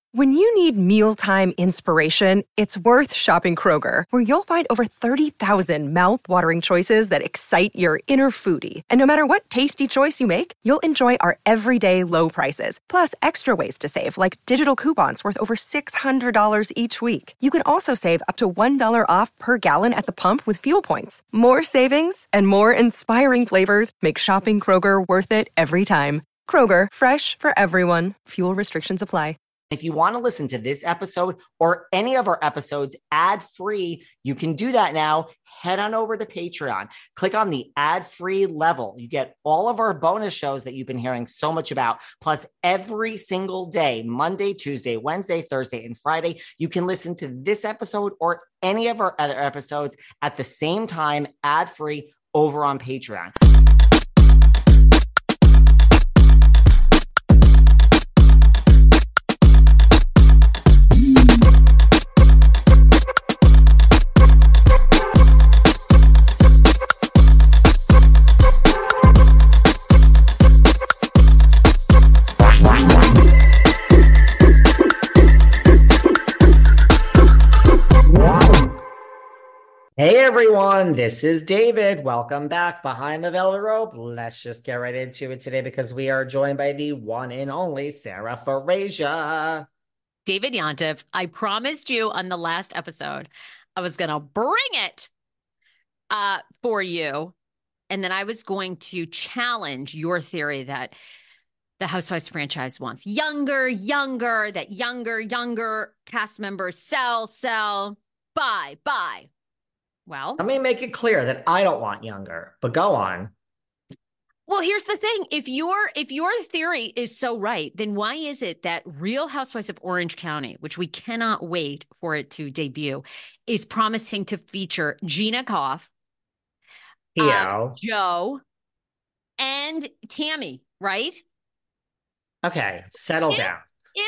When you need mealtime inspiration, it's worth shopping Kroger, where you'll find over 30,000 mouth-watering choices that excite your inner foodie. And no matter what tasty choice you make, you'll enjoy our everyday low prices, plus extra ways to save, like digital coupons worth over $600 each week. You can also save up to $1 off per gallon at the pump with fuel points. More savings and more inspiring flavors make shopping Kroger worth it every time. Kroger, fresh for everyone. Fuel restrictions apply. If you want to listen to this episode or any of our episodes ad-free, you can do that now. Head on over to Patreon. Click on the ad-free level. You get all of our bonus shows that you've been hearing so much about. Plus, every single day, Monday, Tuesday, Wednesday, Thursday, and Friday, you can listen to this episode or any of our other episodes at the same time, ad-free, over on Patreon. Hey everyone, this is David. Welcome back behind the velvet rope. Let's just get right into it today because we are joined by the one and only Sarah Fraser. David Yontef, I promised you on the last episode I was going to bring it for you, and then I was going to challenge your theory that the Housewives franchise wants younger, that younger cast members sell, buy. Well, let me make it clear that I don't want younger, but go on. Well, here's the thing. If your theory is so right, then why is it that Real Housewives of Orange County, which we cannot wait for it to debut, is promising to feature Gina Koff, Joe, and Tammy, right? Okay, settle down.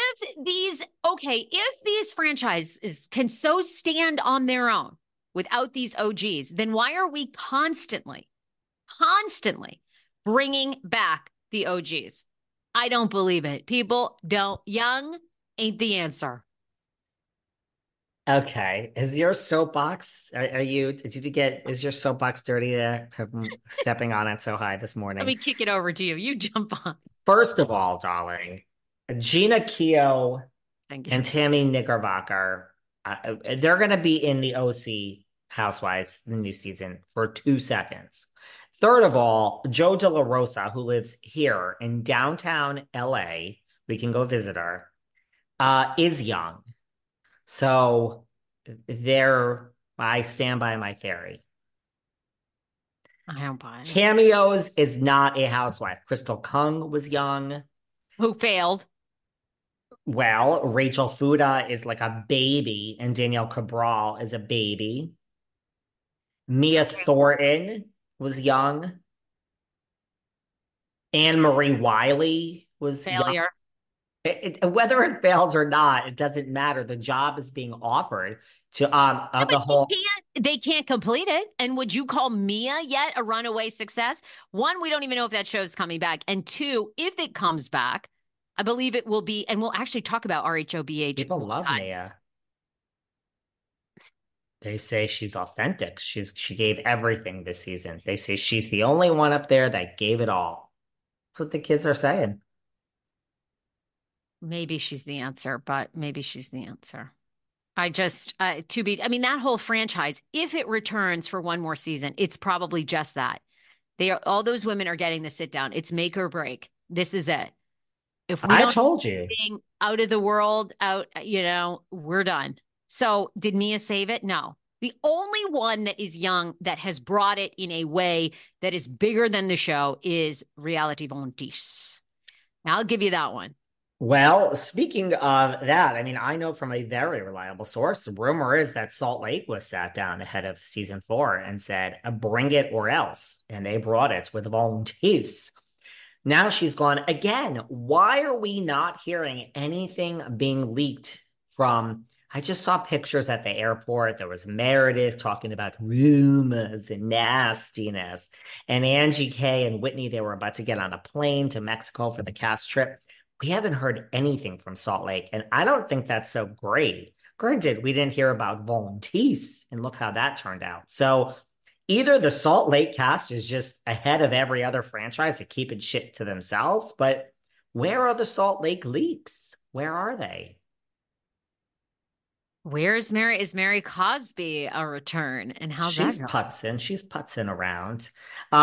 If these franchises can so stand on their own without these OGs, then why are we constantly bringing back the OGs? I don't believe it. People don't. Young ain't the answer. Okay. Is your soapbox, is your soapbox dirty there? Stepping on it so high this morning. Let me kick it over to you. You jump on. First of all, darling, Gina Keogh and Tammy Knickerbocker, they're going to be in the OC Housewives, the new season, for 2 seconds. Third of all, Joe De La Rosa, who lives here in downtown LA, we can go visit her, is young. So I stand by my theory. I don't buy it. Cameos is not a housewife. Crystal Kung was young. Who failed? Well, Rachel Fuda is like a baby, and Danielle Cabral is a baby. Mia Thornton was young. Anne-Marie Wiley was failure. Whether it fails or not, it doesn't matter. The job is being offered to They can't complete it. And would you call Mia yet a runaway success? One, we don't even know if that show's coming back. And two, if it comes back, I believe it will be, and we'll actually talk about RHOBH. People love Mia. They say she's authentic. She gave everything this season. They say she's the only one up there that gave it all. That's what the kids are saying. Maybe she's the answer, but maybe she's the answer. That whole franchise, if it returns for one more season, it's probably just that. All those women are getting the sit down. It's make or break. This is it. If we told you out of the world, we're done. So did Mia save it? No. The only one that is young that has brought it in a way that is bigger than the show is Reality Vontis. Now I'll give you that one. Well, speaking of that, I know from a very reliable source, the rumor is that Salt Lake was sat down ahead of season 4 and said, bring it or else. And they brought it with Vontis. Now she's gone again. Why are we not hearing anything being leaked from? I just saw pictures at the airport. There was Meredith talking about rumors and nastiness. And Angie K and Whitney, they were about to get on a plane to Mexico for the cast trip. we haven't heard anything from Salt Lake, and I don't think that's so great. Granted, we didn't hear about Volunteese, and look how that turned out. So either the Salt Lake cast is just ahead of every other franchise at keeping shit to themselves, but where are the Salt Lake leaks? Where are they? Where's Mary? Is Mary Cosby a return? And how's She's that going? putzing. She's putzing around.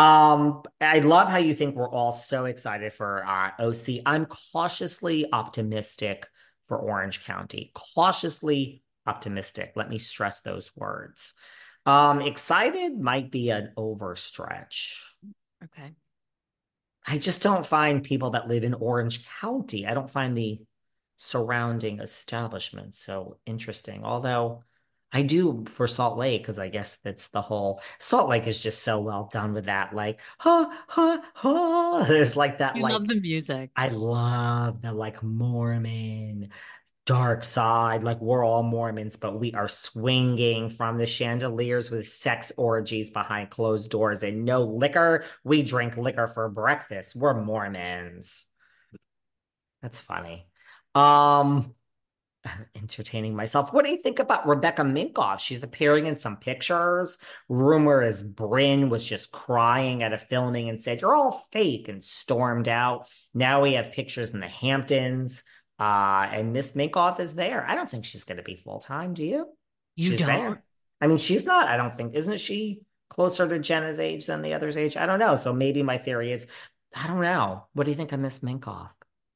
I love how you think we're all so excited for OC. I'm cautiously optimistic for Orange County. Cautiously optimistic. Let me stress those words. Excited might be an overstretch. Okay. I just don't find people that live in Orange County. I don't find the surrounding establishments so interesting. Although I do for Salt Lake, because I guess that's the whole Salt Lake is just so well done with that, like, ha, ha, ha. There's like that, You like, love the music. I love the like Mormon dark side, like we're all Mormons, but we are swinging from the chandeliers with sex orgies behind closed doors and no liquor. We drink liquor for breakfast. We're Mormons. That's funny. Um, entertaining myself. What do you think about Rebecca Minkoff? She's appearing in some pictures. Rumor is Bryn was just crying at a filming and said, "You're all fake," and stormed out. Now we have pictures in the Hamptons. And Miss Minkoff is there. I don't think she's going to be full time. Do you? You She's don't? there. I mean, she's not. I don't think. Isn't she closer to Jenna's age than the other's age? I don't know. So maybe my theory is, I don't know. What do you think of Miss Minkoff?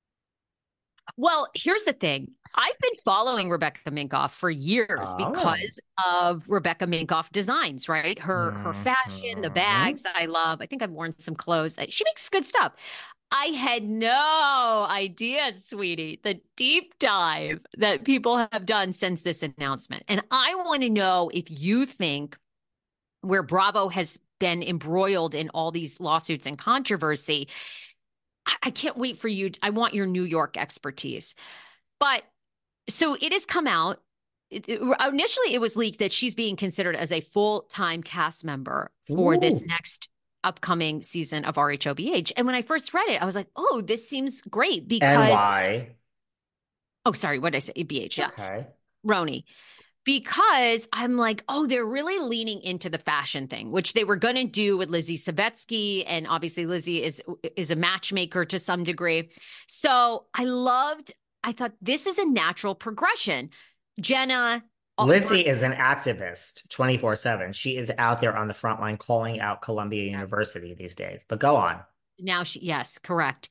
Well, here's the thing. I've been following Rebecca Minkoff for years because of Rebecca Minkoff designs, right? Her fashion, the bags I love. I think I've worn some clothes. She makes good stuff. I had no idea, sweetie, the deep dive that people have done since this announcement. And I want to know if you think where Bravo has been embroiled in all these lawsuits and controversy, I can't wait for you. I want your New York expertise. But so it has come out. Initially, it was leaked that she's being considered as a full-time cast member for this next upcoming season of RHOBH. And when I first read it, I was like, oh, this seems great because. And why? Oh, sorry. What did I say? BH. Yeah. Okay. RHONY. Because I'm like, oh, they're really leaning into the fashion thing, which they were going to do with Lizzie Savetsky. And obviously Lizzie is a matchmaker to some degree. So I thought this is a natural progression. Jenna. Lizzie is an activist 24/7. She is out there on the front line calling out Columbia University these days. But go on. Now yes, correct.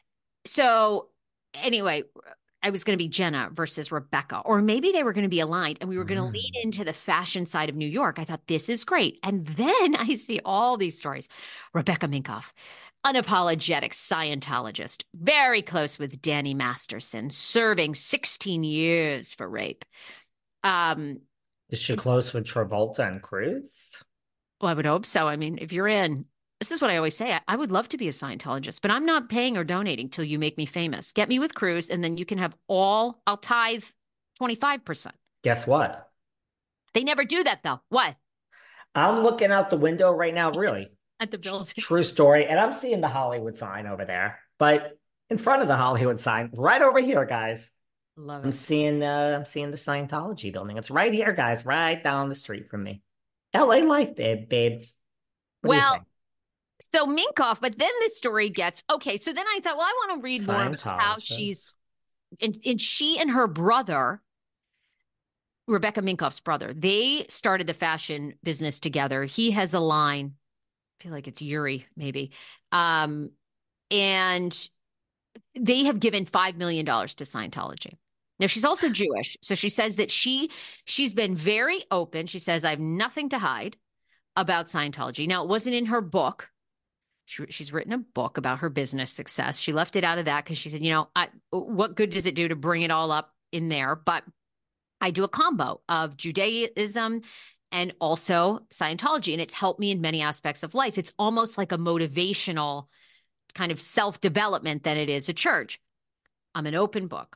So anyway, I was going to be Jenna versus Rebecca, or maybe they were going to be aligned and we were going to lean into the fashion side of New York. I thought this is great. And then I see all these stories. Rebecca Minkoff, unapologetic Scientologist, very close with Danny Masterson, serving 16 years for rape. Is she close with Travolta and Cruz? Well, I would hope so. I mean, if you're in, this is what I always say. I would love to be a Scientologist, but I'm not paying or donating till you make me famous. Get me with Cruz, and then you can have I'll tithe 25%. Guess what? They never do that, though. What? I'm looking out the window right now, really. At the building. True story. And I'm seeing the Hollywood sign over there. But in front of the Hollywood sign, right over here, guys. Love it. I'm seeing the Scientology building. It's right here, guys, right down the street from me. LA life, babes. Well, so Minkoff, but then the story gets, okay, so then I thought, well, I want to read more about how she's, and she and her brother, Rebecca Minkoff's brother, they started the fashion business together. He has a line, I feel like it's Yuri, maybe. And they have given $5 million to Scientology. Now, she's also Jewish. So she says that she's been very open. She says, I have nothing to hide about Scientology. Now, it wasn't in her book. She's written a book about her business success. She left it out of that because she said, what good does it do to bring it all up in there? But I do a combo of Judaism and also Scientology, and it's helped me in many aspects of life. It's almost like a motivational kind of self-development than it is a church. I'm an open book.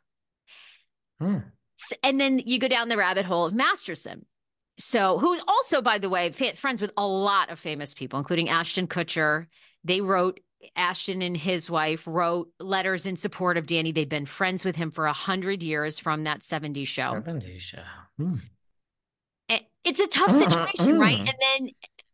And then you go down the rabbit hole of Masterson. So who's also, by the way, friends with a lot of famous people, including Ashton Kutcher. They wrote Ashton and his wife wrote letters in support of Danny. They've been friends with him for 100 years from that 70s show. 70s show. It's a tough situation, right? And then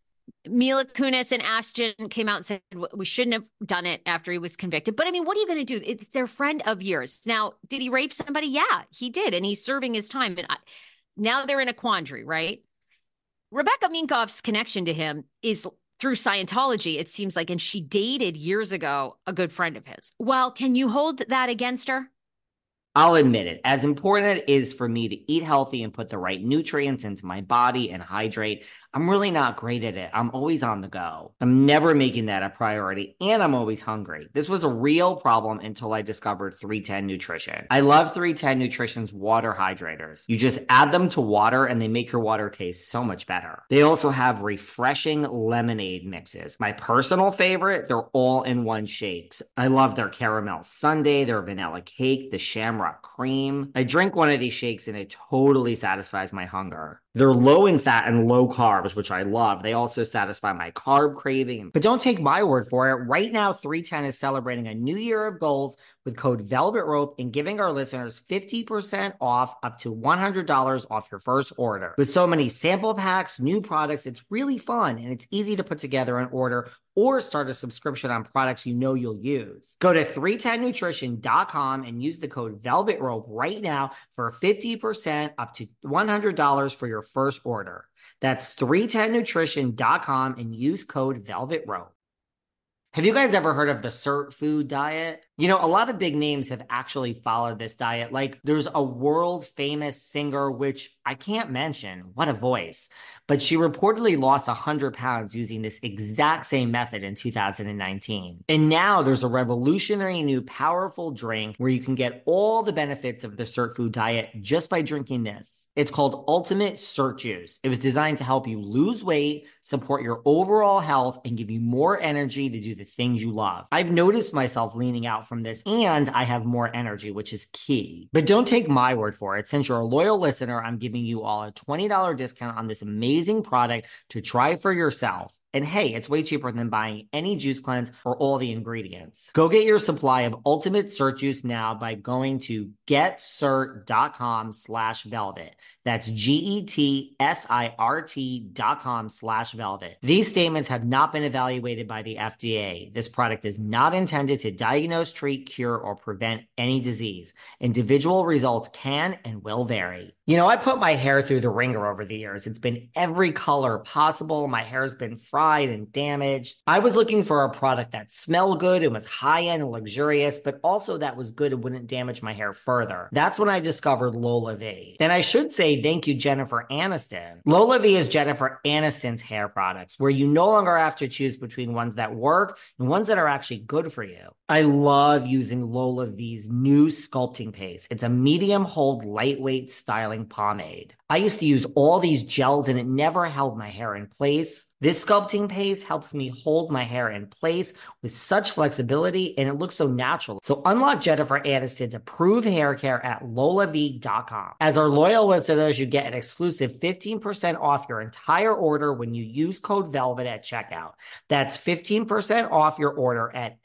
Mila Kunis and Ashton came out and said we shouldn't have done it after he was convicted. But I mean, what are you going to do? It's their friend of years. Now, did he rape somebody? Yeah, he did. And he's serving his time. And now they're in a quandary, right? Rebecca Minkoff's connection to him is through Scientology, it seems like, and she dated years ago a good friend of his. Well, can you hold that against her? I'll admit it. As important it is for me to eat healthy and put the right nutrients into my body and hydrate, I'm really not great at it. I'm always on the go. I'm never making that a priority, and I'm always hungry. This was a real problem until I discovered 310 Nutrition. I love 310 Nutrition's water hydrators. You just add them to water and they make your water taste so much better. They also have refreshing lemonade mixes. My personal favorite, they're all-in-one shakes. I love their caramel sundae, their vanilla cake, the shamrock cream. I drink one of these shakes and it totally satisfies my hunger. They're low in fat and low carbs, which I love. They also satisfy my carb craving. But don't take my word for it. Right now, 310 is celebrating a new year of goals with code Velvet Rope and giving our listeners 50% off up to $100 off your first order. With so many sample packs, new products, it's really fun and it's easy to put together an order or start a subscription on products you know you'll use. Go to 310nutrition.com and use the code Velvet Rope right now for 50% up to $100 for your first order. That's 310nutrition.com and use code Velvet Rope. Have you guys ever heard of the CERT food diet? You know, a lot of big names have actually followed this diet. Like there's a world famous singer, which I can't mention, what a voice, but she reportedly lost 100 pounds using this exact same method in 2019. And now there's a revolutionary new powerful drink where you can get all the benefits of the CERT food diet just by drinking this. It's called Ultimate CERT Juice. It was designed to help you lose weight, support your overall health, and give you more energy to do the things you love. I've noticed myself leaning out from this and I have more energy, which is key. But don't take my word for it. Since you're a loyal listener, I'm giving you all a $20 discount on this amazing product to try for yourself. And hey, it's way cheaper than buying any juice cleanse or all the ingredients. Go get your supply of Ultimate CERT Juice now by going to getcert.com/velvet. That's GETSIRT.com/velvet. These statements have not been evaluated by the FDA. This product is not intended to diagnose, treat, cure, or prevent any disease. Individual results can and will vary. You know, I put my hair through the ringer over the years. It's been every color possible. My hair's been fried and damaged. I was looking for a product that smelled good and was high-end and luxurious, but also that was good and wouldn't damage my hair further. That's when I discovered LolaVie. And I should say thank you, Jennifer Aniston. LolaVie is Jennifer Aniston's hair products, where you no longer have to choose between ones that work and ones that are actually good for you. I love using LolaVie's new sculpting paste. It's a medium hold, lightweight styling pomade. I used to use all these gels and it never held my hair in place. This sculpting paste helps me hold my hair in place with such flexibility and it looks so natural. So unlock Jennifer Aniston's approved hair care at LolaVie.com. As our loyal listeners, you get an exclusive 15% off your entire order when you use code VELVET at checkout. That's 15% off your order at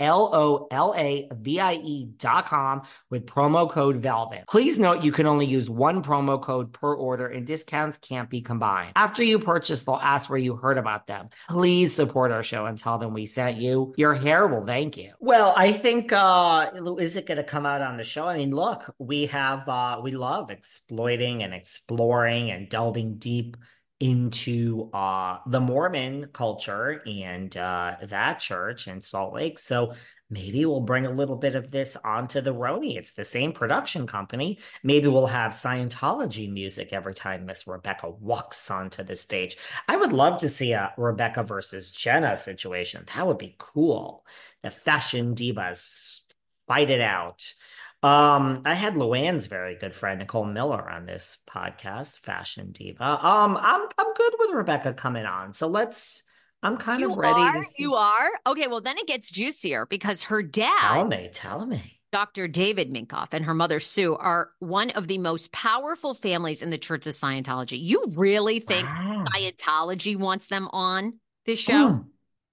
LolaVie.com with promo code VELVET. Please note you can only use one promo code per order and discounts can't be combined. After you purchase, they'll ask where you heard about them. Please support our show and tell them we sent you. Your hair will thank you. Well, I think, is it going to come out on the show? I mean, look, we love exploiting and exploring and delving deep into the Mormon culture and that church in Salt Lake. So maybe we'll bring a little bit of this onto the Roni. It's the same production company. Maybe we'll have Scientology music every time Miss Rebecca walks onto the stage. I would love to see a Rebecca versus Jenna situation. That would be cool. The fashion divas fight it out. I had Luann's very good friend Nicole Miller on this podcast, Fashion Diva. I'm good with Rebecca coming on. So I'm kind of ready. You are? Okay, well, then it gets juicier because her dad, Tell me. Dr. David Minkoff and her mother, Sue, are one of the most powerful families in the Church of Scientology. You really think Scientology wants them on this show?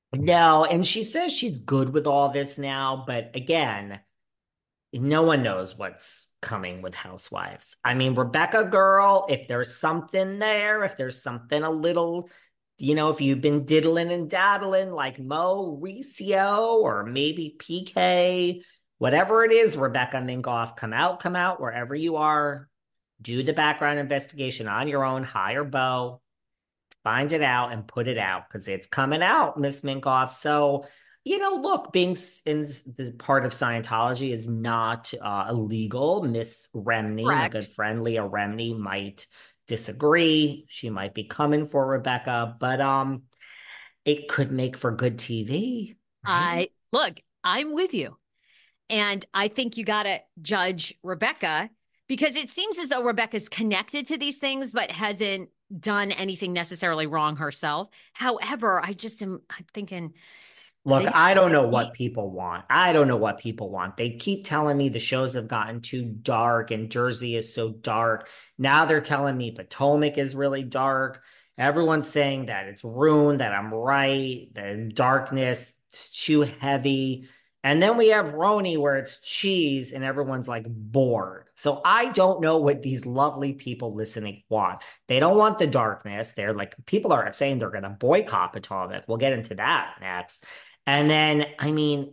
No, and she says she's good with all this now, but again, no one knows what's coming with Housewives. I mean, Rebecca girl, if there's something there, if there's something a little, if you've been diddling and daddling like Mauricio or maybe PK, whatever it is, Rebecca Minkoff, come out wherever you are, do the background investigation on your own, hire Bo, find it out and put it out because it's coming out, Miss Minkoff. So, look, being in this part of Scientology is not illegal. Miss Remney, my Correct. good friend Leah Remney, might disagree. She might be coming for Rebecca, but it could make for good TV, right? Look, I'm with you. And I think you got to judge Rebecca because it seems as though Rebecca's connected to these things, but hasn't done anything necessarily wrong herself. However, I'm thinking, Look, I don't know what people want. I don't know what people want. They keep telling me the shows have gotten too dark and Jersey is so dark. Now they're telling me Potomac is really dark. Everyone's saying that it's ruined, that I'm right, the darkness, it's too heavy. And then we have Roni where it's cheese and everyone's like bored. So I don't know what these lovely people listening want. They don't want the darkness. They're like, people are saying they're going to boycott Potomac. We'll get into that next. And then, I mean,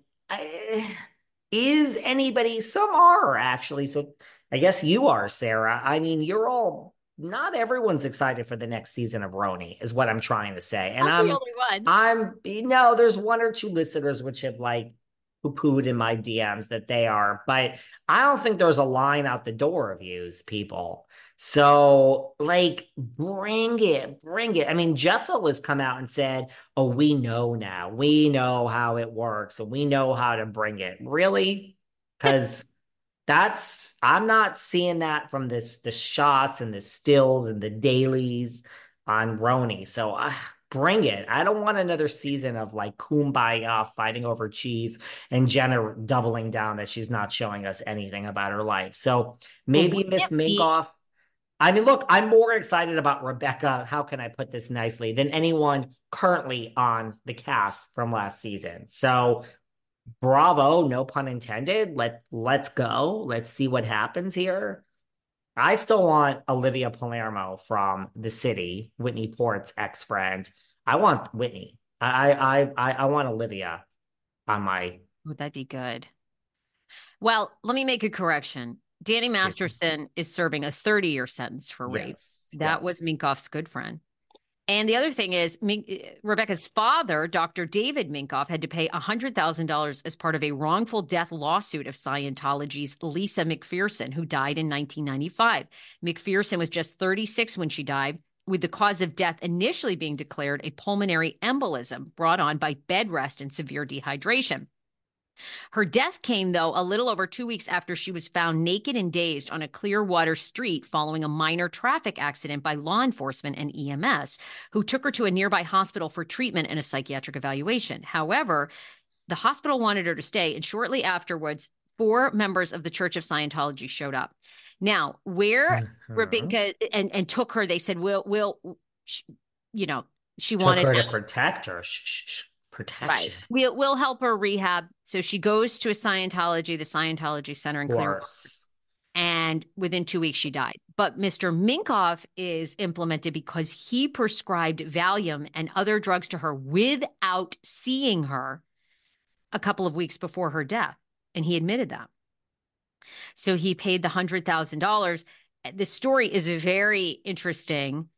is anybody, some are actually. So I guess you are, Sarah. I mean, not everyone's excited for the next season of Roni, is what I'm trying to say. And I'm the only one. no, there's one or two listeners which have like poo-pooed in my DMs that they are, but I don't think there's a line out the door of yous, people. So, like, bring it, bring it. I mean, Jessel has come out and said, "Oh, we know now. We know how it works, and we know how to bring it." Really? Because I'm not seeing that from the shots and the stills and the dailies on Roni. So bring it. I don't want another season of like kumbaya fighting over cheese and Jenna doubling down that she's not showing us anything about her life. So maybe Miss Minkoff. I mean, look, I'm more excited about Rebecca, how can I put this nicely, than anyone currently on the cast from last season. So bravo, no pun intended. Let's go. Let's see what happens here. I still want Olivia Palermo from The City, Whitney Port's ex-friend. I want Whitney. I want Olivia on my. Would that be good? Well, let me make a correction. Danny Masterson is serving a 30-year sentence for rape. That was Minkoff's good friend. And the other thing is, Rebecca's father, Dr. David Minkoff, had to pay $100,000 as part of a wrongful death lawsuit of Scientology's Lisa McPherson, who died in 1995. McPherson was just 36 when she died, with the cause of death initially being declared a pulmonary embolism brought on by bed rest and severe dehydration. Her death came, though, a little over 2 weeks after she was found naked and dazed on a Clearwater street following a minor traffic accident by law enforcement and EMS, who took her to a nearby hospital for treatment and a psychiatric evaluation. However, the hospital wanted her to stay, and shortly afterwards, 4 members of the Church of Scientology showed up. Now, where Rebecca and took her, they said, she wanted her to protect her. Protection. Right. We'll help her rehab. So she goes to the Scientology Center in Clearwater. And within 2 weeks, she died. But Mr. Minkoff is implemented because he prescribed Valium and other drugs to her without seeing her a couple of weeks before her death. And he admitted that. So he paid the $100,000. The story is very interesting.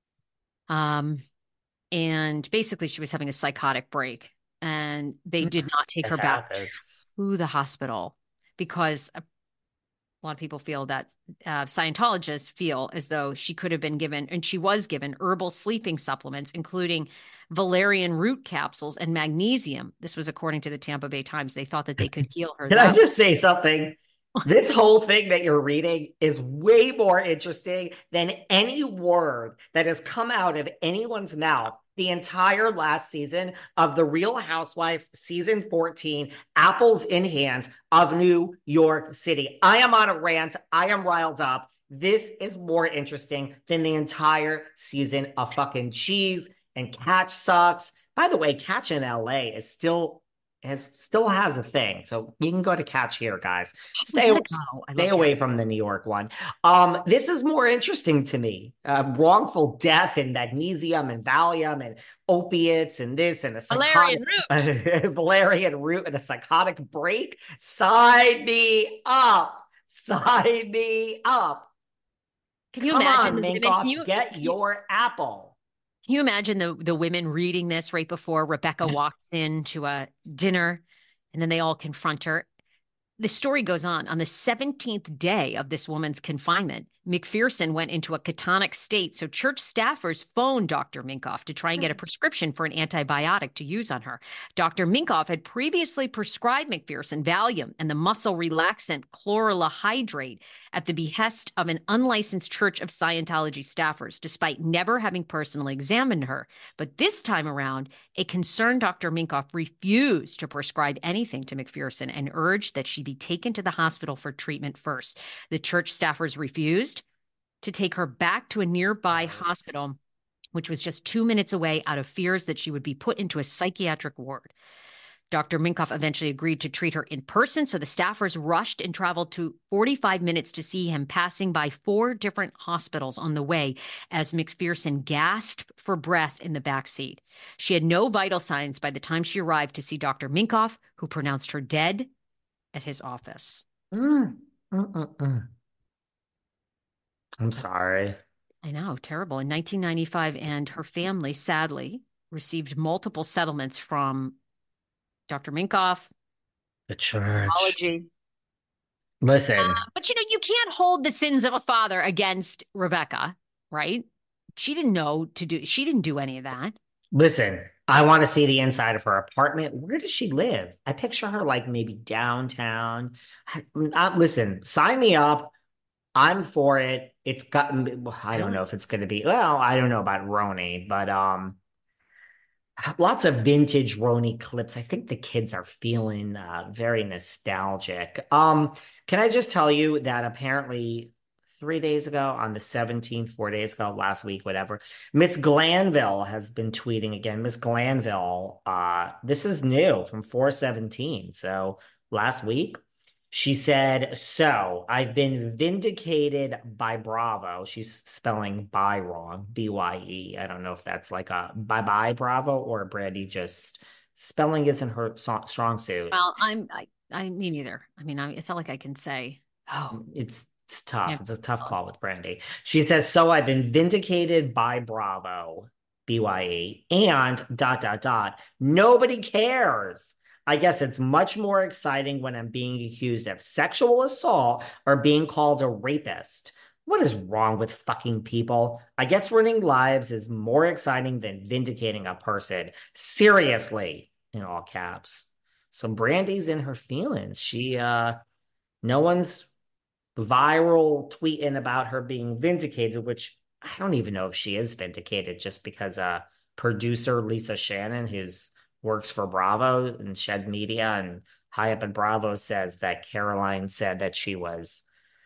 And basically, she was having a psychotic break, and they did not take her back to the hospital because a lot of people feel that Scientologists feel as though she could have been given, and she was given, herbal sleeping supplements, including valerian root capsules and magnesium. This was according to the Tampa Bay Times. They thought that they could heal her. Can I just say something? This whole thing that you're reading is way more interesting than any word that has come out of anyone's mouth the entire last season of The Real Housewives, season 14, Apples in Hands of New York City. I am on a rant. I am riled up. This is more interesting than the entire season of fucking cheese and catch sucks By the way, Catch in LA is still has a thing. So you can go to Catch here, guys. Stay away from the New York one. This is more interesting to me. Wrongful death and magnesium and Valium and opiates and this and a psychotic valerian root and a psychotic break. Sign me up. Sign me up. Can you imagine? Minkoff, get your apple. Can you imagine the women reading this right before Rebecca walks into a dinner, and then they all confront her? The story goes on. On the 17th day of this woman's confinement, McPherson went into a catonic state, so church staffers phoned Dr. Minkoff to try and get a prescription for an antibiotic to use on her. Dr. Minkoff had previously prescribed McPherson Valium and the muscle relaxant chlorella hydrate at the behest of an unlicensed Church of Scientology staffers, despite never having personally examined her. But this time around, a concerned Dr. Minkoff refused to prescribe anything to McPherson and urged that she be taken to the hospital for treatment first. The church staffers refused to take her back to a nearby hospital, which was just 2 minutes away, out of fears that she would be put into a psychiatric ward. Dr. Minkoff eventually agreed to treat her in person, so the staffers rushed and traveled to 45 minutes to see him, passing by 4 different hospitals on the way as McPherson gasped for breath in the back seat. She had no vital signs by the time she arrived to see Dr. Minkoff, who pronounced her dead at his office. I'm sorry. I know, terrible. In 1995, and her family, sadly, received multiple settlements from Dr. Minkoff, the church. Apology. Listen. But you can't hold the sins of a father against Rebecca, right? She didn't do any of that. Listen, I want to see the inside of her apartment. Where does she live? I picture her like maybe downtown. Listen, sign me up. I'm for it. It's gotten, I don't know if it's going to be, well, I don't know about Roni, but lots of vintage Roni clips. I think the kids are feeling very nostalgic. Can I just tell you that apparently 3 days ago on the 17th, 4 days ago, last week, whatever, Miss Glanville has been tweeting again. Miss Glanville, this is new from 4/17. So last week, she said, so I've been vindicated by Bravo. She's spelling by wrong, BYE. I don't know if that's like a bye Bravo or Brandy just spelling isn't her strong suit. Well, I me neither. I mean, it's not like I can say, oh, it's tough. Yeah. It's a tough call with Brandy. She says, so I've been vindicated by Bravo, BYE, and ... Nobody cares. I guess it's much more exciting when I'm being accused of sexual assault or being called a rapist. What is wrong with fucking people? I guess ruining lives is more exciting than vindicating a person. Seriously, in all caps. So Brandy's in her feelings. She, no one's viral tweeting about her being vindicated, which I don't even know if she is vindicated, just because producer Lisa Shannon, who's works for Bravo and Shed Media and high up in Bravo, says that Caroline said that she was,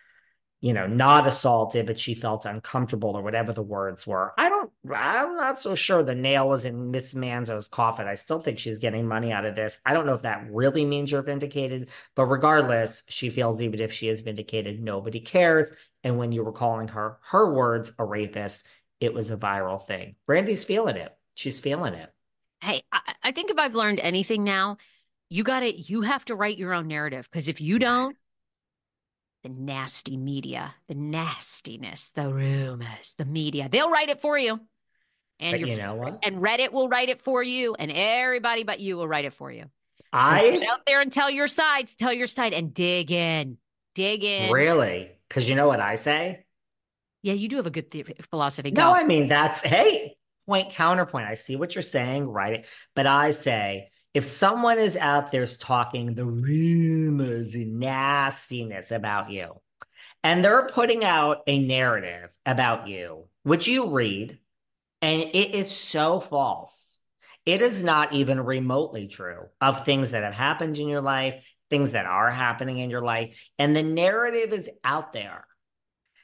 not assaulted, but she felt uncomfortable or whatever the words were. I'm not so sure the nail was in Miss Manzo's coffin. I still think she's getting money out of this. I don't know if that really means you're vindicated, but regardless, she feels even if she is vindicated, nobody cares. And when you were calling her words a rapist, it was a viral thing. Brandy's feeling it. She's feeling it. Hey, I think if I've learned anything now, you have to write your own narrative, because if you don't, the nasty media, the nastiness, the rumors, the media, they'll write it for you. And you know what? And Reddit will write it for you, and everybody but you will write it for you. Get out there and tell your side, and dig in. Really? Because you know what I say? Yeah, you do have a good philosophy. No, I mean, point, counterpoint. I see what you're saying, right? But I say, if someone is out there talking the rumors and nastiness about you, and they're putting out a narrative about you, which you read, and it is so false. It is not even remotely true of things that have happened in your life, things that are happening in your life, and the narrative is out there.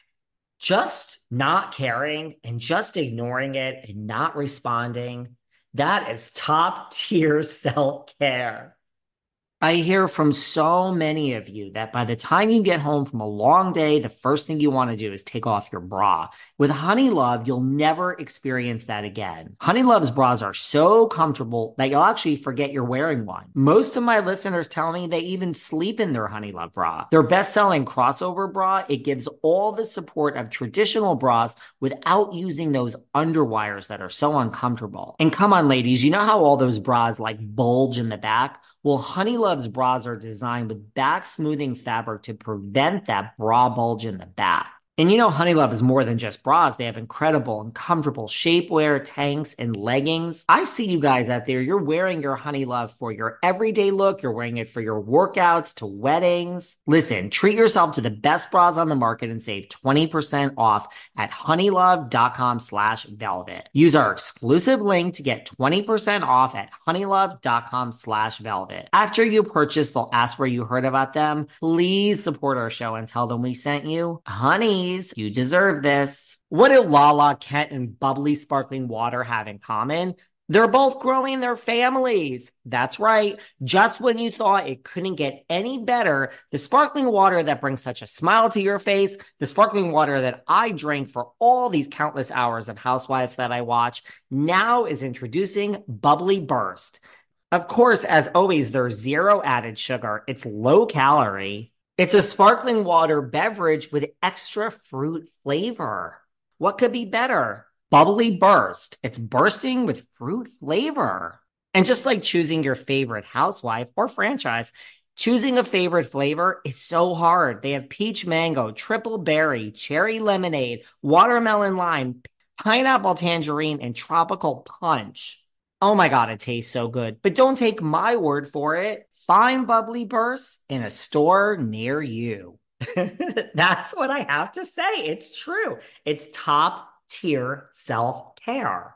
Just not caring and just ignoring it and not responding, That is top tier self-care. I hear from so many of you that by the time you get home from a long day, the first thing you want to do is take off your bra. With Honeylove, you'll never experience that again. Honeylove's bras are so comfortable that you'll actually forget you're wearing one. Most of my listeners tell me they even sleep in their Honeylove bra. Their best-selling crossover bra, it gives all the support of traditional bras without using those underwires that are so uncomfortable. And come on, ladies, you know how all those bras like bulge in the back? Well, Honeylove's bras are designed with back smoothing fabric to prevent that bra bulge in the back. And you know, Honeylove is more than just bras. They have incredible and comfortable shapewear, tanks, and leggings. I see you guys out there. You're wearing your Honeylove for your everyday look. You're wearing it for your workouts to weddings. Listen, treat yourself to the best bras on the market and save 20% off at honeylove.com/velvet. Use our exclusive link to get 20% off at honeylove.com/velvet. After you purchase, they'll ask where you heard about them. Please support our show and tell them we sent you. Honey, you deserve this. What do Lala, Kent, and bubbly sparkling water have in common? They're both growing their families. That's right. Just when you thought it couldn't get any better, the sparkling water that brings such a smile to your face, the sparkling water that I drank for all these countless hours of Housewives that I watch, now is introducing Bubbly Burst. Of course, as always, there's zero added sugar. It's low calorie. It's a sparkling water beverage with extra fruit flavor. What could be better? Bubbly Burst. It's bursting with fruit flavor. And just like choosing your favorite housewife or franchise, choosing a favorite flavor is so hard. They have peach mango, triple berry, cherry lemonade, watermelon lime, pineapple tangerine, and tropical punch. Oh my God, it tastes so good. But don't take my word for it. Find Bubbly Burst in a store near you. That's what I have to say. It's true. It's top tier self-care.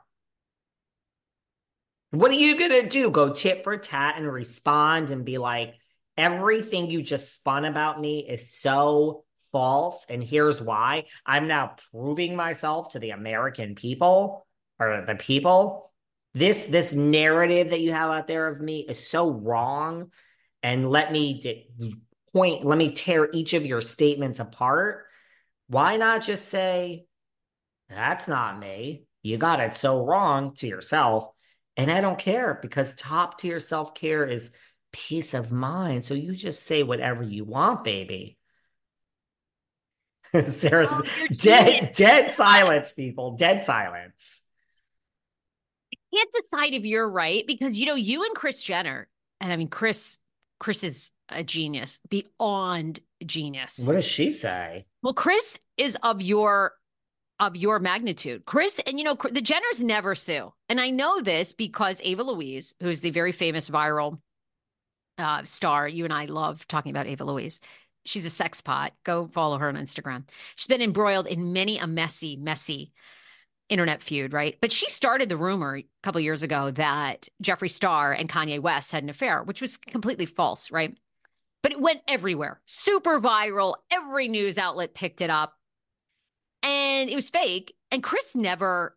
What are you going to do? Go tit for tat and respond and be like, everything you just spun about me is so false. And here's why. I'm now proving myself to the American people or the people. This narrative that you have out there of me is so wrong. And let me tear each of your statements apart. Why not just say, that's not me. You got it so wrong to yourself. And I don't care because top tier self-care is peace of mind. So you just say whatever you want, baby. Sarah's dead silence, people. Dead silence. Can't decide if you're right because you and Kris Jenner, and I mean Kris is a genius, beyond genius. What does she say? Well, Kris is of your magnitude. Kris, and the Jenners never sue. And I know this because Ava Louise, who's the very famous viral star, you and I love talking about Ava Louise. She's a sex pot. Go follow her on Instagram. She's been embroiled in many a messy internet feud, right? But she started the rumor a couple of years ago that Jeffree Star and Kanye West had an affair, which was completely false, right? But it went everywhere. Super viral. Every news outlet picked it up. And it was fake. And Kris never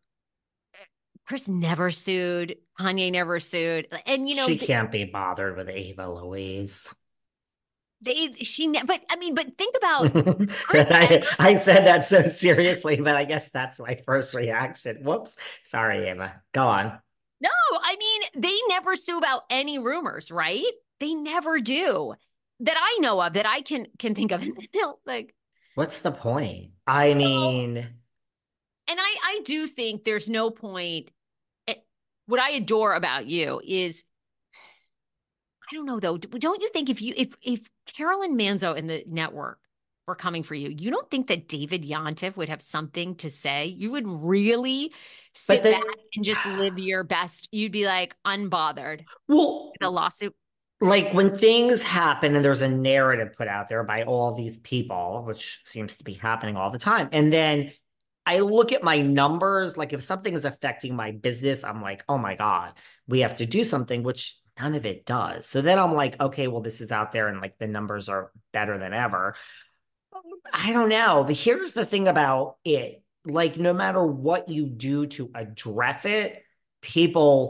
sued. Kanye never sued. And she can't be bothered with Ava Louise. But think about I said that so seriously, but I guess that's my first reaction. Whoops. Sorry, Ava. Go on. No, I mean, they never sue about any rumors, right? They never do. That I know of, that I can think of. Like, what's the point? I mean, and I do think there's no point. What I adore about you is, I don't know though. Don't you think if Carolyn Manzo and the network were coming for you, you don't think that David Yontef would have something to say? You would really sit back and just live your best. You'd be like unbothered. Well, the lawsuit. Like when things happen and there's a narrative put out there by all these people, which seems to be happening all the time. And then I look at my numbers, like if something is affecting my business, I'm like, oh my God, we have to do something, which none of it does. So then I'm like, okay, well, this is out there and like the numbers are better than ever. I don't know. But here's the thing about it. Like no matter what you do to address it, people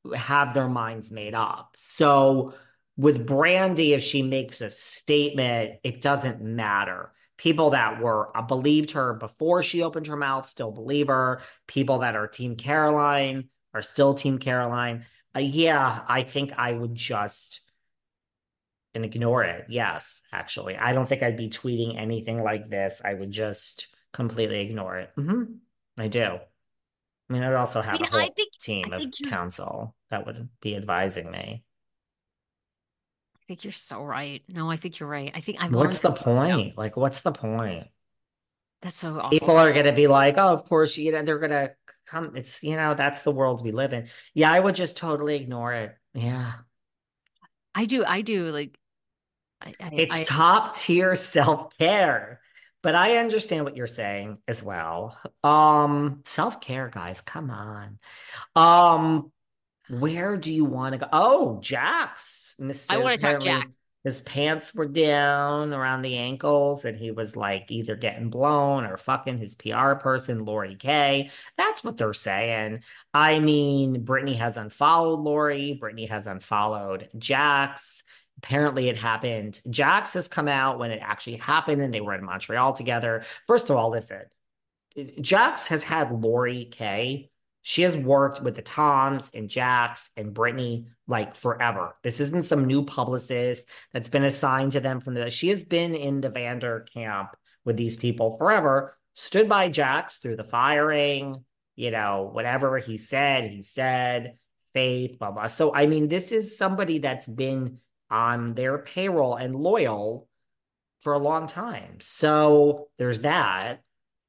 have their minds made up. So with Brandi, if she makes a statement, it doesn't matter. People that were believed her before she opened her mouth still believe her. People that are Team Caroline are still Team Caroline. Yeah, I think I would just and ignore it. Yes, actually. I don't think I'd be tweeting anything like this. I would just completely ignore it. I do. I mean, I'd also have a whole team of counsel that would be advising me. I think you're so right. No, I think you're right. I think what's the point? Like, what's the point? That's so awful. People are going to be like, oh, of course, they're going to come. It's, that's the world we live in. Yeah, I would just totally ignore it. Yeah. I do. Like, it's top tier self-care. But I understand what you're saying as well. Self-care, guys, come on. Where do you want to go? Oh, Jax. I want to talk Jax. His pants were down around the ankles, and he was like either getting blown or fucking his PR person, Lori Kay. That's what they're saying. I mean, Brittany has unfollowed Lori. Brittany has unfollowed Jax. Apparently it happened. Jax has come out when it actually happened and they were in Montreal together. First of all, listen, Jax has had Lori Kay. She has worked with the Toms and Jax and Brittany like forever. This isn't some new publicist that's been assigned to them she has been in the Vander camp with these people forever, stood by Jax through the firing, whatever he said, faith, blah, blah. So, I mean, this is somebody that's been on their payroll and loyal for a long time. So there's that.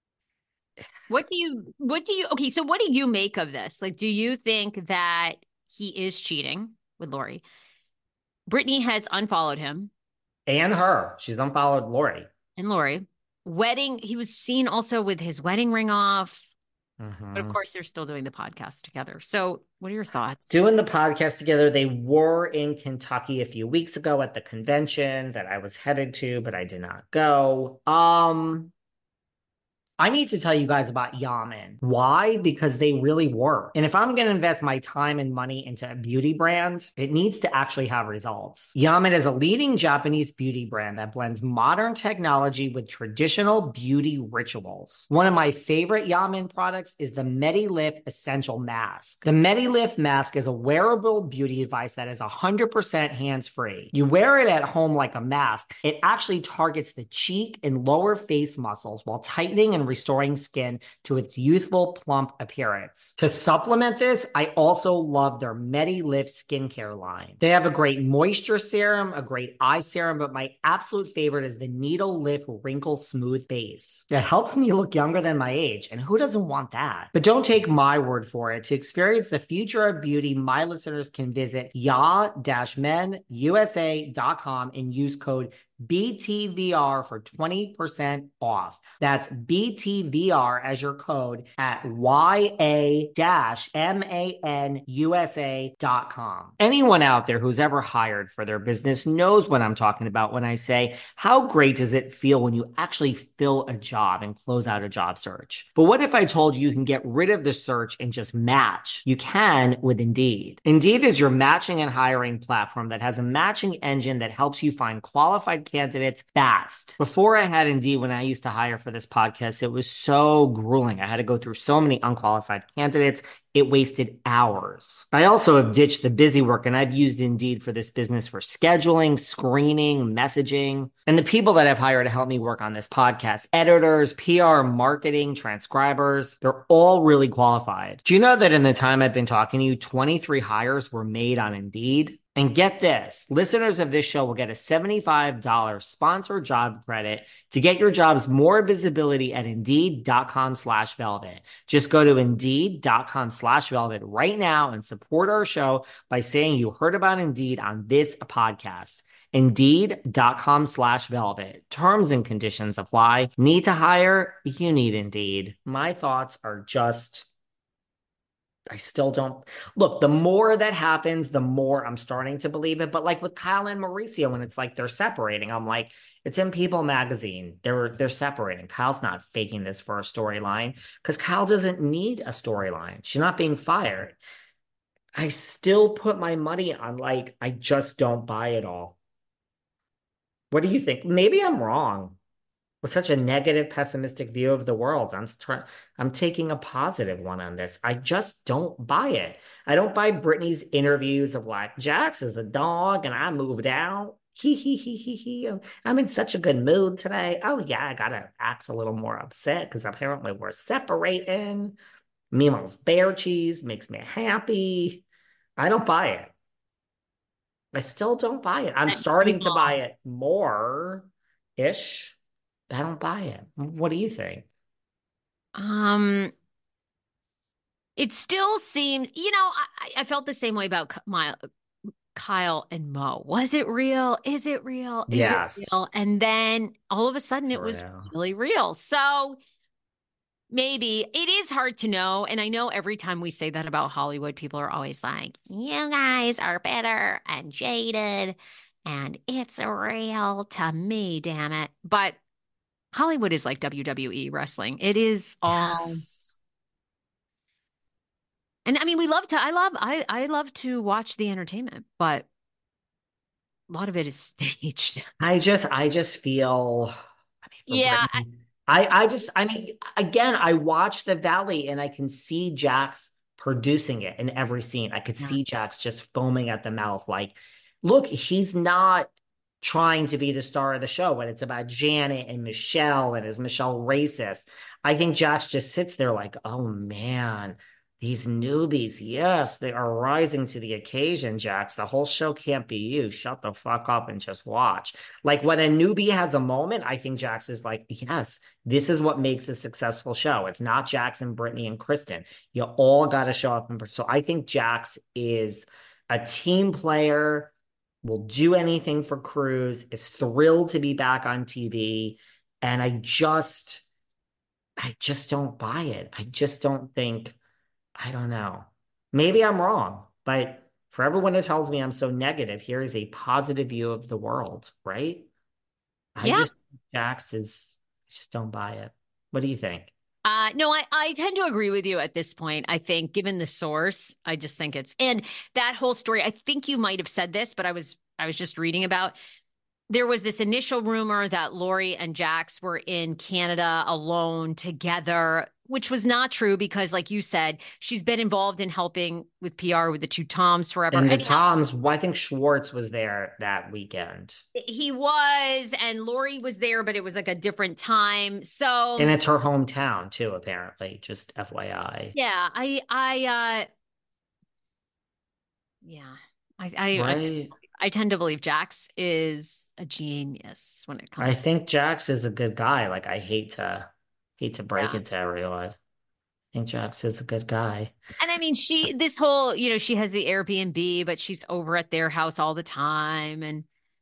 Okay, so what do you make of this? Like, do you think that he is cheating with Lori? Brittany has unfollowed him. And her. She's unfollowed Lori. And Lori. He was seen also with his wedding ring off. But of course, they're still doing the podcast together. So what are your thoughts? Doing the podcast together. They were in Kentucky a few weeks ago at the convention that I was headed to, but I did not go. I need to tell you guys about Yaman. Why? Because they really work. And if I'm going to invest my time and money into a beauty brand, it needs to actually have results. Yaman is a leading Japanese beauty brand that blends modern technology with traditional beauty rituals. One of my favorite Yaman products is the MediLift Essential Mask. The MediLift mask is a wearable beauty device that is 100% hands-free. You wear it at home like a mask. It actually targets the cheek and lower face muscles while tightening and restoring skin to its youthful, plump appearance. To supplement this, I also love their MediLift skincare line. They have a great moisture serum, a great eye serum, but my absolute favorite is the Needle Lift Wrinkle Smooth Base. It helps me look younger than my age, and who doesn't want that? But don't take my word for it. To experience the future of beauty, my listeners can visit ya-menusa.com and use code BTVR for 20% off. That's BTVR as your code at ya-manusa.com. Anyone out there who's ever hired for their business knows what I'm talking about when I say, how great does it feel when you actually fill a job and close out a job search? But what if I told you can get rid of the search and just match? You can with Indeed. Indeed is your matching and hiring platform that has a matching engine that helps you find qualified candidates fast. Before I had Indeed, when I used to hire for this podcast, it was so grueling. I had to go through so many unqualified candidates. It wasted hours. I also have ditched the busy work, and I've used Indeed for this business for scheduling, screening, messaging. And the people that I've hired to help me work on this podcast, editors, PR, marketing, transcribers, they're all really qualified. Do you know that in the time I've been talking to you, 23 hires were made on Indeed? And get this, listeners of this show will get a $75 sponsored job credit to get your jobs more visibility at Indeed.com/velvet. Just go to Indeed.com/velvet right now and support our show by saying you heard about Indeed on this podcast. Indeed.com/velvet. Terms and conditions apply. Need to hire? You need Indeed. My thoughts are just... I still don't look. The more that happens, the more I'm starting to believe it. But like with Kyle and Mauricio, when it's like they're separating, I'm like, it's in People magazine. They're separating. Kyle's not faking this for a storyline because Kyle doesn't need a storyline. She's not being fired. I still put my money on, like, I just don't buy it all. What do you think? Maybe I'm wrong with such a negative, pessimistic view of the world. I'm taking a positive one on this. I just don't buy it. I don't buy Britney's interviews of like, Jax is a dog and I moved out. He he. I'm in such a good mood today. Oh yeah, I gotta act a little more upset because apparently we're separating. Meanwhile, bear cheese makes me happy. I don't buy it. I still don't buy it. I'm starting to buy it more ish. I don't buy it. What do you think? Um, it still seems, I felt the same way about Kyle and Mo. Was it real? Is it real? Is it real? Yes, And then all of a sudden it's it was real. really real. So maybe it is hard to know. And I know every time we say that about Hollywood, people are always like, you guys are bitter and jaded, and it's real to me, damn it. But Hollywood is like WWE wrestling. It is all, Yes. and I mean, I love to watch the entertainment, but a lot of it is staged. I just feel, I mean, for Yeah, Brittany, I mean, again, I watch The Valley and I can see Jax producing it in every scene. I could yeah. see Jax just foaming at the mouth. Like, look, he's not trying to be the star of the show when it's about Janet and Michelle and is Michelle racist. I think Jax just sits there like, oh man, these newbies, yes, they are rising to the occasion, Jax. The whole show can't be you. Shut the fuck up and just watch. Like when a newbie has a moment, I think Jax is like, yes, this is what makes a successful show. It's not Jackson, Brittany, and Kristen. You all got to show up. So I think Jax is a team player, will do anything for Cruz, is thrilled to be back on TV. And I just don't buy it. I just don't think, I don't know. Maybe I'm wrong, but for everyone who tells me I'm so negative, here is a positive view of the world, right? I Yeah. just, Jax is, I just don't buy it. What do you think? No, I tend to agree with you at this point. I think given the source, I just think and that whole story, I think you might have said this, but I was just reading about there was this initial rumor that Lori and Jax were in Canada alone together, which was not true because, like you said, she's been involved in helping with PR with the two Toms forever. And the Anyhow, Toms, I think Schwartz was there that weekend. he was, and Lori was there, but it was like a different time. And So, it's her hometown too, apparently, just FYI. yeah, yeah, I, I, Right? I tend to believe Jax is a genius when it I comes. think Jax is a good guy. Like I hate to break Yeah. it to everyone. I think Jax is a good guy. And I mean, this whole, she has the Airbnb, but she's over at their house all the time. And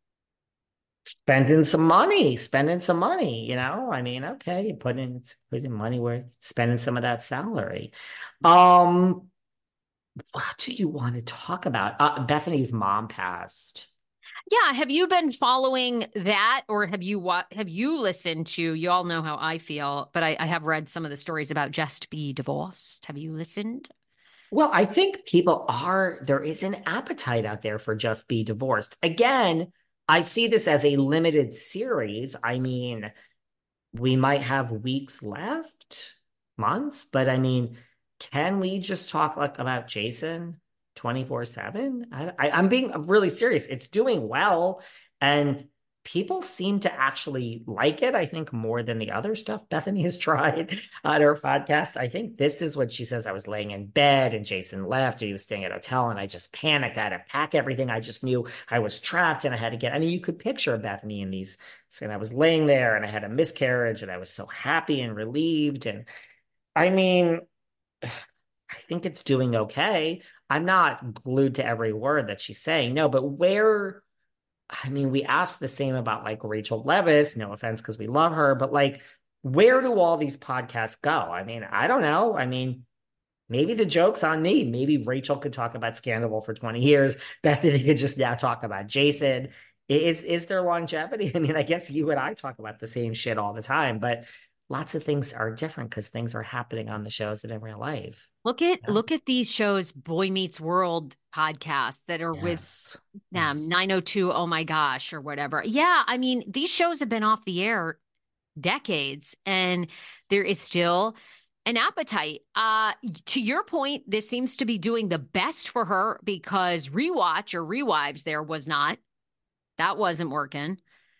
Spending some money, I mean, okay, you put in money where spending some of that salary. Um, what do you want to talk about? Bethany's mom passed. yeah, have you been following that or have you listened to, you all know how I feel, but I have read some of the stories about Just Be Divorced. Have you listened? Well, I think there is an appetite out there for Just Be Divorced. Again, I see this as a limited series. I mean, we might have weeks left, months, but I mean, can we just talk like about Jason 24/7? I'm being really serious. It's doing well, and people seem to actually like it, I think, more than the other stuff Bethany has tried on her podcast. I think this is what she says. I was laying in bed and Jason left, and he was staying at a hotel, and I just panicked. I had to pack everything. I just knew I was trapped and I had to I mean, you could picture Bethany in these, and I was laying there and I had a miscarriage and I was so happy and relieved. And I mean, I think it's doing okay. I'm not glued to every word that she's saying. No, but I mean, we asked the same about like Rachel Leviss, no offense, because we love her, but like, where do all these podcasts go? I mean, I don't know. I mean, maybe the joke's on me. Maybe Rachel could talk about Scandal for 20 years. Bethany could just now talk about Jason. Is there longevity? I mean, I guess you and I talk about the same shit all the time, but lots of things are different because things are happening on the shows and in real life. Look at these shows, Boy Meets World podcasts that are with Yes. 902 Oh My Gosh or whatever. Yeah, I mean, these shows have been off the air decades and there is still an appetite. To your point, this seems to be doing the best for her because Rewatch or Rewives there was not. That wasn't working.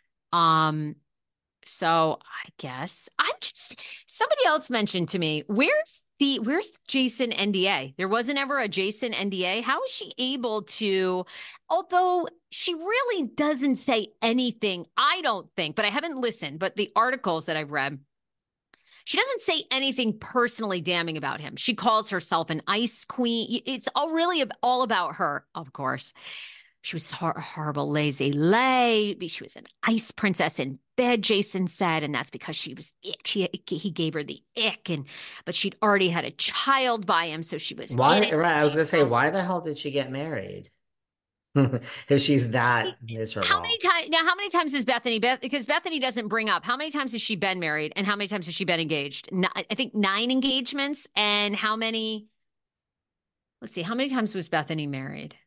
So I guess somebody else mentioned to me, where's the Jason NDA? There wasn't ever a Jason NDA. How is she able to, although she really doesn't say anything, I don't think, but I haven't listened, but the articles that I've read, she doesn't say anything personally damning about him. She calls herself an ice queen. It's all about her, of course. She was horrible, lazy lay. She was an ice princess in bed, Jason said, and that's because she was ick. He gave her the ick, but she'd already had a child by him, so she was Why? Right, I was gonna say, why the hell did she get married? If she's that miserable. How many times has because Bethany doesn't bring up, how many times has she been married and how many times has she been engaged? I think 9 engagements. And let's see, how many times was Bethany married?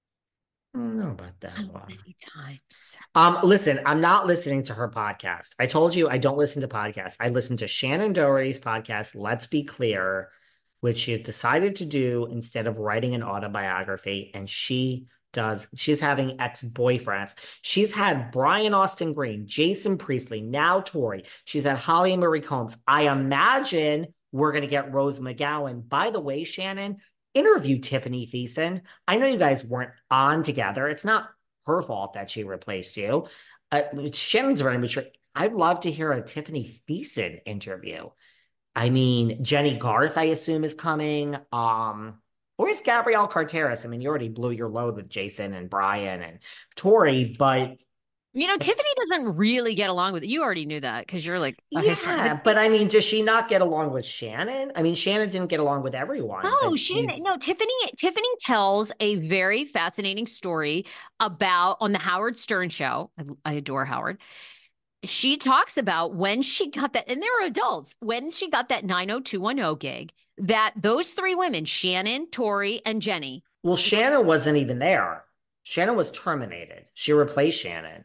I don't know about that How one. many times? Listen, I'm not listening to her podcast. I told you I don't listen to podcasts. I listen to Shannon Doherty's podcast, Let's Be Clear, which she has decided to do instead of writing an autobiography. And she's having ex-boyfriends. She's had Brian Austin Green, Jason Priestley, now Tori. She's had Holly Marie Combs. I imagine we're going to get Rose McGowan. By the way, Shannon, interview Tiffany Thiessen. I know you guys weren't on together. It's not her fault that she replaced you. Shannon's very mature. I'd love to hear a Tiffany Thiessen interview. I mean, Jenny Garth, I assume, is coming. Where's Gabrielle Carteris? I mean, you already blew your load with Jason and Brian and Tori, but Tiffany doesn't really get along with it. You already knew that because you're like, yeah, but I mean, does she not get along with Shannon? I mean, Shannon didn't get along with everyone. No, she didn't. No, Tiffany tells a very fascinating story about on the Howard Stern show. I adore Howard. She talks about when she got that, and they were adults, when she got that 90210 gig, that those 3 women, Shannon, Tori, and Jenny. Well, Shannon wasn't even there. Shannon was terminated. She replaced Shannon.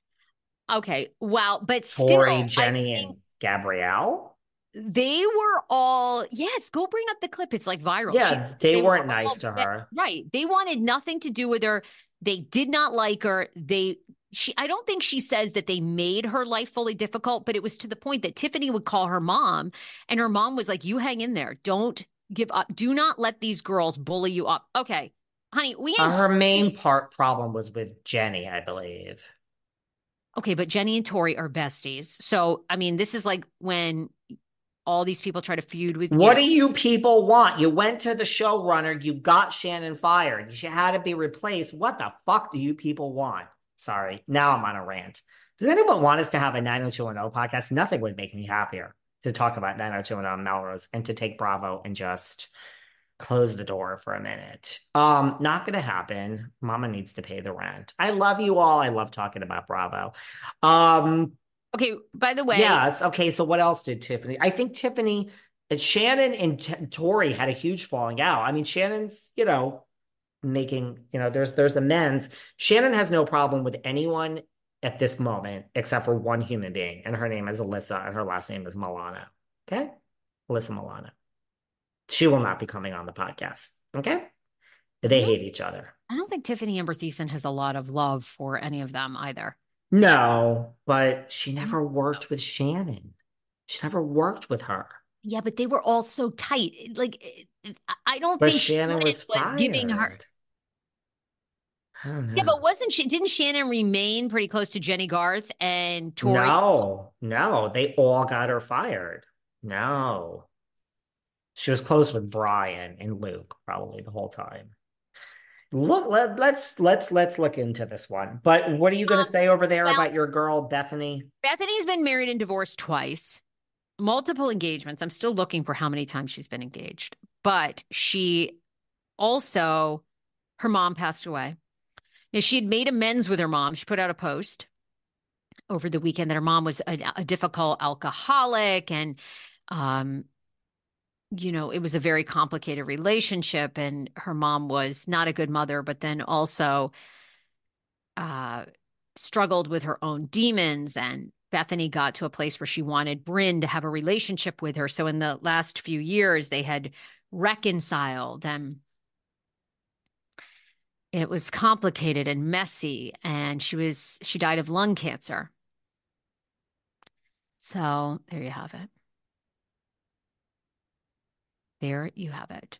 Okay, well, but Tori, still, Jenny, and Gabrielle? They were all, yes, go bring up the clip. It's like viral. Yeah, they weren't nice to her. Right. They wanted nothing to do with her. They did not like her. I don't think she says that they made her life fully difficult, but it was to the point that Tiffany would call her mom, and her mom was like, you hang in there. Don't give up. Do not let these girls bully you up. Okay, honey, her main problem was with Jenny, I believe. Okay, but Jenny and Tori are besties. So, I mean, this is like when all these people try to feud with you. What do you people want? You went to the showrunner, you got Shannon fired. She had to be replaced. What the fuck do you people want? Sorry, now I'm on a rant. Does anyone want us to have a 90210 podcast? Nothing would make me happier to talk about 90210 Melrose and to take Bravo and just close the door for a minute. Not gonna happen. Mama needs to pay the rent. I love you all. I love talking about Bravo. Okay, by the way. Yes. Okay, so what else did Tiffany? I think Tiffany and Shannon and Tori had a huge falling out. I mean, Shannon's, making, there's amends. Shannon has no problem with anyone at this moment except for one human being, and her name is Alyssa, and her last name is Milano. Okay? Alyssa Milano. She will not be coming on the podcast. Okay? They hate each other. I don't think Tiffany Amber Thiessen has a lot of love for any of them either. No, but she never worked with Shannon. She never worked with her. Yeah, but they were all so tight. Like, I don't think Shannon was giving her. I don't know. Yeah, but didn't Shannon remain pretty close to Jenny Garth and Tori? No, they all got her fired. No. She was close with Brian and Luke probably the whole time. Look, let's look into this one. But what are you going to say over there about your girl, Bethany? Bethany's been married and divorced twice, multiple engagements. I'm still looking for how many times she's been engaged. But she also, her mom passed away. Now, she had made amends with her mom. She put out a post. over the weekend that her mom was a difficult alcoholic, and it was a very complicated relationship, and her mom was not a good mother, but then also struggled with her own demons. And Bethany got to a place where she wanted Brynn to have a relationship with her. So in the last few years, they had reconciled, and it was complicated and messy. And she died of lung cancer. So there you have it. There you have it.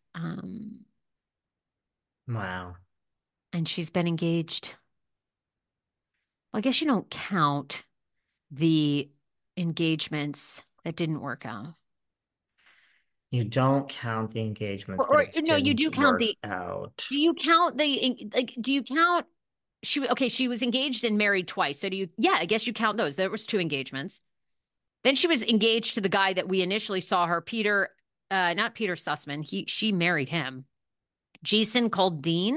Wow. And she's been engaged. Well, I guess you don't count the engagements that didn't work out. You don't count the engagements Or that no, you didn't do count work out. do you count do you count she was engaged and married twice. So yeah, I guess you count those. There was 2 engagements. Then she was engaged to the guy that we initially saw her, not Peter Sussman. She married him. Jason Coldean.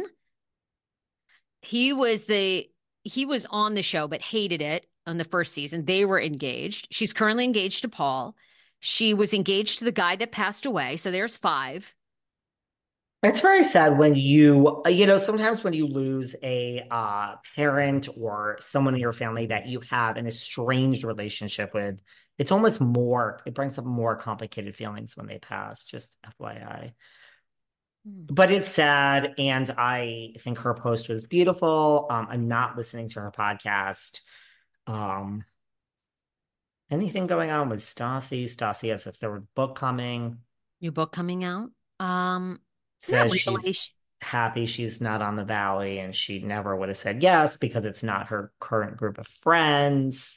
He was on the show, but hated it on the first season. They were engaged. She's currently engaged to Paul. She was engaged to the guy that passed away. So there's 5. It's very sad when sometimes when you lose a parent or someone in your family that you have an estranged relationship with, it brings up more complicated feelings when they pass, just FYI. But it's sad, and I think her post was beautiful. I'm not listening to her podcast. Anything going on with Stassi? Stassi has a 3rd book coming. New book coming out. Says she's happy she's not on the Valley, and she never would have said yes because it's not her current group of friends.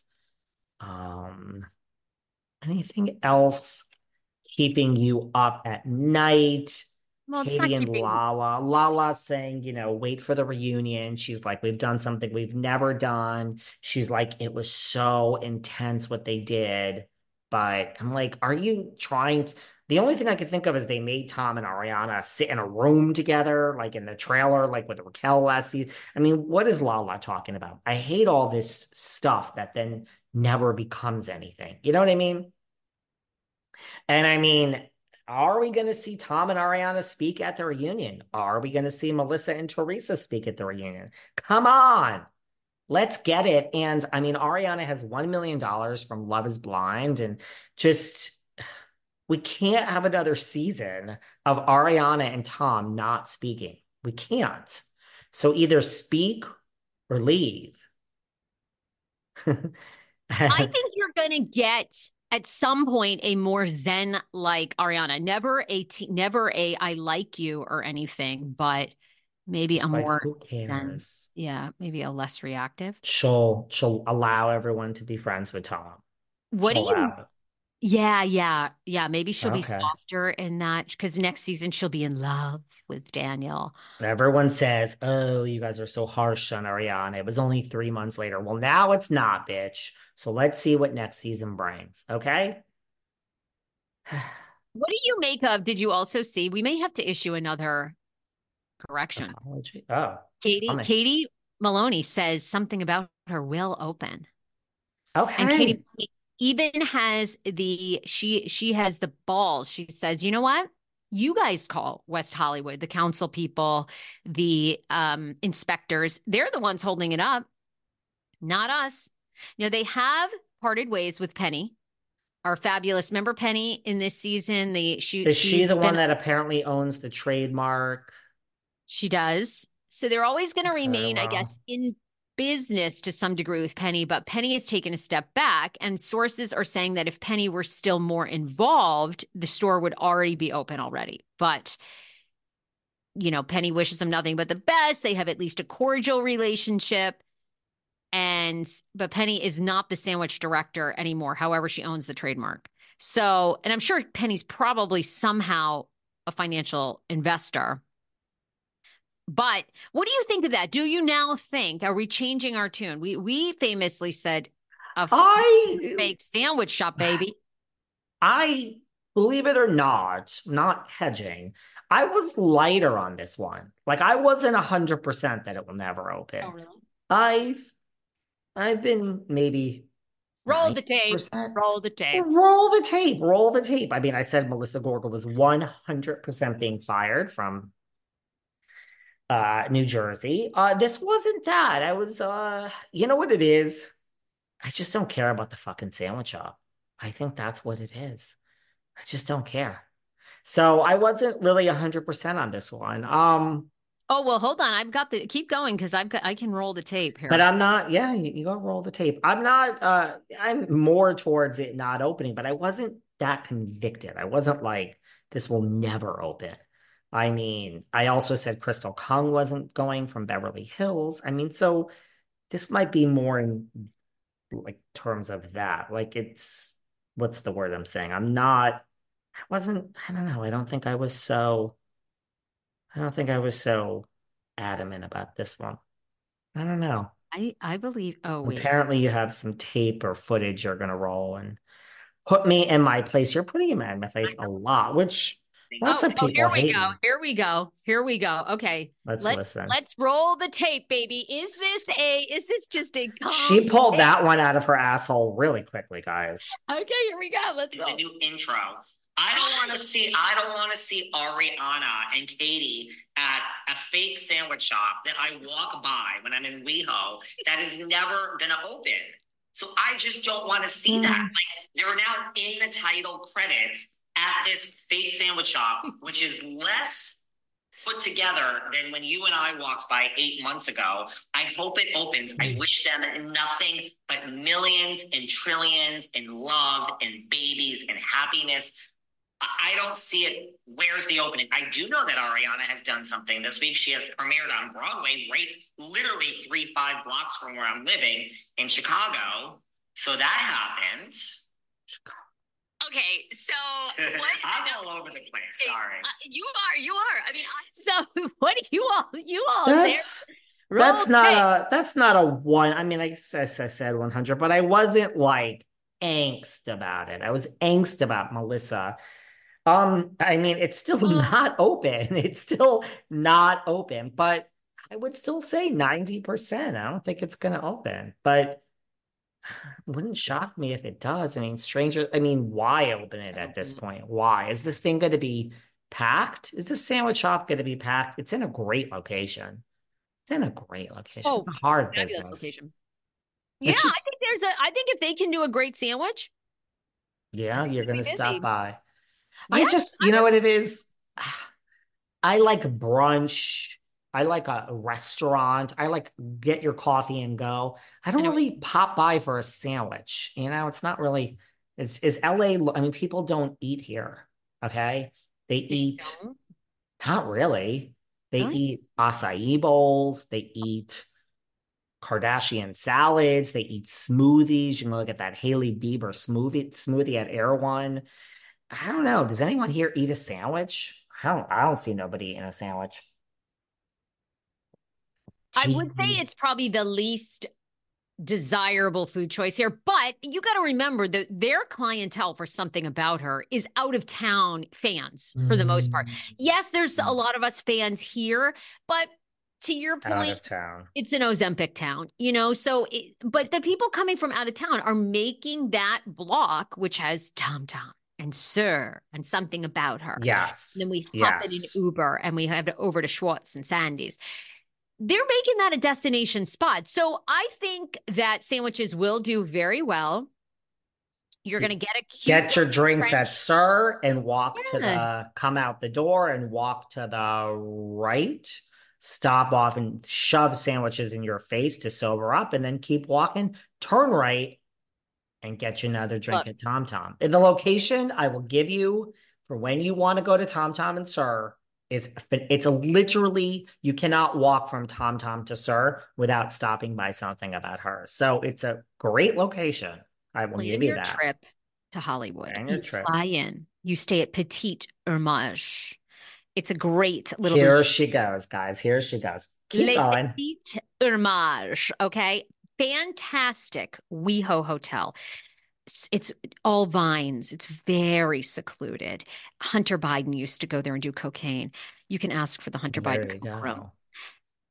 Anything else keeping you up at night? Well, Katie and Lala. Lala saying, wait for the reunion. She's like, we've done something we've never done. She's like, it was so intense what they did. But I'm like, are you trying to... The only thing I could think of is they made Tom and Ariana sit in a room together, like in the trailer, like with Raquel last season. I mean, what is Lala talking about? I hate all this stuff that then never becomes anything. You know what I mean? And I mean, are we going to see Tom and Ariana speak at the reunion? Are we going to see Melissa and Teresa speak at the reunion? Come on. Let's get it. And I mean, Ariana has $1 million from Love is Blind, and just... we can't have another season of Ariana and Tom not speaking. We can't. So either speak or leave. I think you're going to get at some point a more zen like Ariana. Never a I like you or anything, but maybe a more who cares? Maybe a less reactive. She'll allow everyone to be friends with Tom. What do you? Yeah. Maybe she'll be softer in that, because next season she'll be in love with Daniel. Everyone says, oh, you guys are so harsh on Ariana. It was only 3 months later. Well, now it's not, bitch. So let's see what next season brings. Okay. What do you make of? Did you also see? We may have to issue another correction. Apology. Oh, Katie Maloney says something about her will open. Okay. And Katie even has she has the balls. She says, you know what? You guys call West Hollywood, the council people, the inspectors. They're the ones holding it up, not us. They have parted ways with Penny, our fabulous member Penny in this season. Is she the one that apparently owns the trademark? She does. So they're always going to remain, I guess, in business to some degree with Penny, but Penny has taken a step back, and sources are saying that if Penny were still more involved, the store would already be open already. But Penny wishes them nothing but the best. They have at least a cordial relationship, but Penny is not the sandwich director anymore. However, she owns the trademark. So, and I'm sure Penny's probably somehow a financial investor. But what do you think of that? Do you now think, are we changing our tune? We famously said a fake sandwich shop, baby. I, believe it or not hedging. I was lighter on this one. Like, I wasn't 100% that it will never open. Oh, really? I've been maybe Roll the tape. 90%. Roll the tape. Roll the tape. Roll the tape. I mean, I said Melissa Gorga was 100% being fired from New Jersey. This wasn't that. I was you know what it is? I just don't care about the fucking sandwich shop. I think that's what it is. I just don't care. So I wasn't really 100% on this one. Oh, well, hold on. I've got the keep going because I can roll the tape here. But I'm not, yeah, you go roll the tape. I'm not I'm more towards it not opening, but I wasn't that convicted. I wasn't like this will never open. I mean, I also said Crystal Kung wasn't going from Beverly Hills. I mean, so this might be more in like terms of that. Like it's what's the word I'm saying? I don't know. I don't think I was so adamant about this one. I don't know. I believe. Oh, wait. Apparently, you have some tape or footage you're going to roll and put me in my place. You're putting me in my place a lot, which lots of people hate me. Here we go. Here we go. Okay. Let's listen. Let's roll the tape, baby. Is this just a She pulled that one out of her asshole really quickly, guys. Okay, here we go. Let's roll. The new intro. I don't want to see Ariana and Katie at a fake sandwich shop that I walk by when I'm in WeHo that is never gonna open. So I just don't want to see that. Like they're now in the title credits at this fake sandwich shop, which is less put together than when you and I walked by 8 months ago. I hope it opens. I wish them nothing but millions and trillions and love and babies and happiness. I don't see it. Where's the opening? I do know that Ariana has done something this week. She has premiered on Broadway, right, literally 3-5 blocks from where I'm living in Chicago. So that happened. Okay, so what? I'm all over the place. Sorry. You are. I mean, so what do you all that's not a one. I mean, I said 100, but I wasn't like angst about it. I was angst about Melissa. I mean, it's still not open. It's still not open, but I would still say 90%. I don't think it's going to open, but it wouldn't shock me if it does. I mean, why open it at this point? Why? Is this thing going to be packed? Is this sandwich shop going to be packed? It's in a great location. Oh, it's a hard business. Location. Yeah, I think if they can do a great sandwich. Yeah, you're going to stop by. You know what it is? I like brunch. I like a restaurant. I like get your coffee and go. I don't really pop by for a sandwich. You know, it's not really, it's LA. I mean, people don't eat here. Okay. They eat, not really. They eat acai bowls. They eat Kardashian salads. They eat smoothies. You know, look at that Hailey Bieber smoothie at Erewhon. I don't know. Does anyone here eat a sandwich? I don't see nobody eating a sandwich. I would say it's probably the least desirable food choice here, but you got to remember that their clientele for Something About Her is out of town fans for the most part. Yes, there's a lot of us fans here, but to your point, out of town. It's an Ozempic town, you know? So, but the people coming from out of town are making that block, which has Tom Tom and SUR and Something About Her. Yes. And then we hop it in Uber and we have it over to Schwartz and Sandy's. They're making that a destination spot. So I think that sandwiches will do very well. You're going to get your drinks at SUR and come out the door and walk to the right, stop off and shove sandwiches in your face to sober up, and then keep walking, turn right and get you another drink at Tom Tom. In the location I will give you for when you want to go to Tom Tom and SUR, it's literally, you cannot walk from Tom Tom to SUR without stopping by Something About Her. So it's a great location. I will give you that. Trip to Hollywood. You fly in. You stay at Petite Hermage. It's a great little. Here she goes, guys. Here she goes. Keep going. Petite Hermage. Okay. Fantastic WeHo hotel. It's all vines. It's very secluded. Hunter Biden used to go there and do cocaine. You can ask for the Hunter Biden room.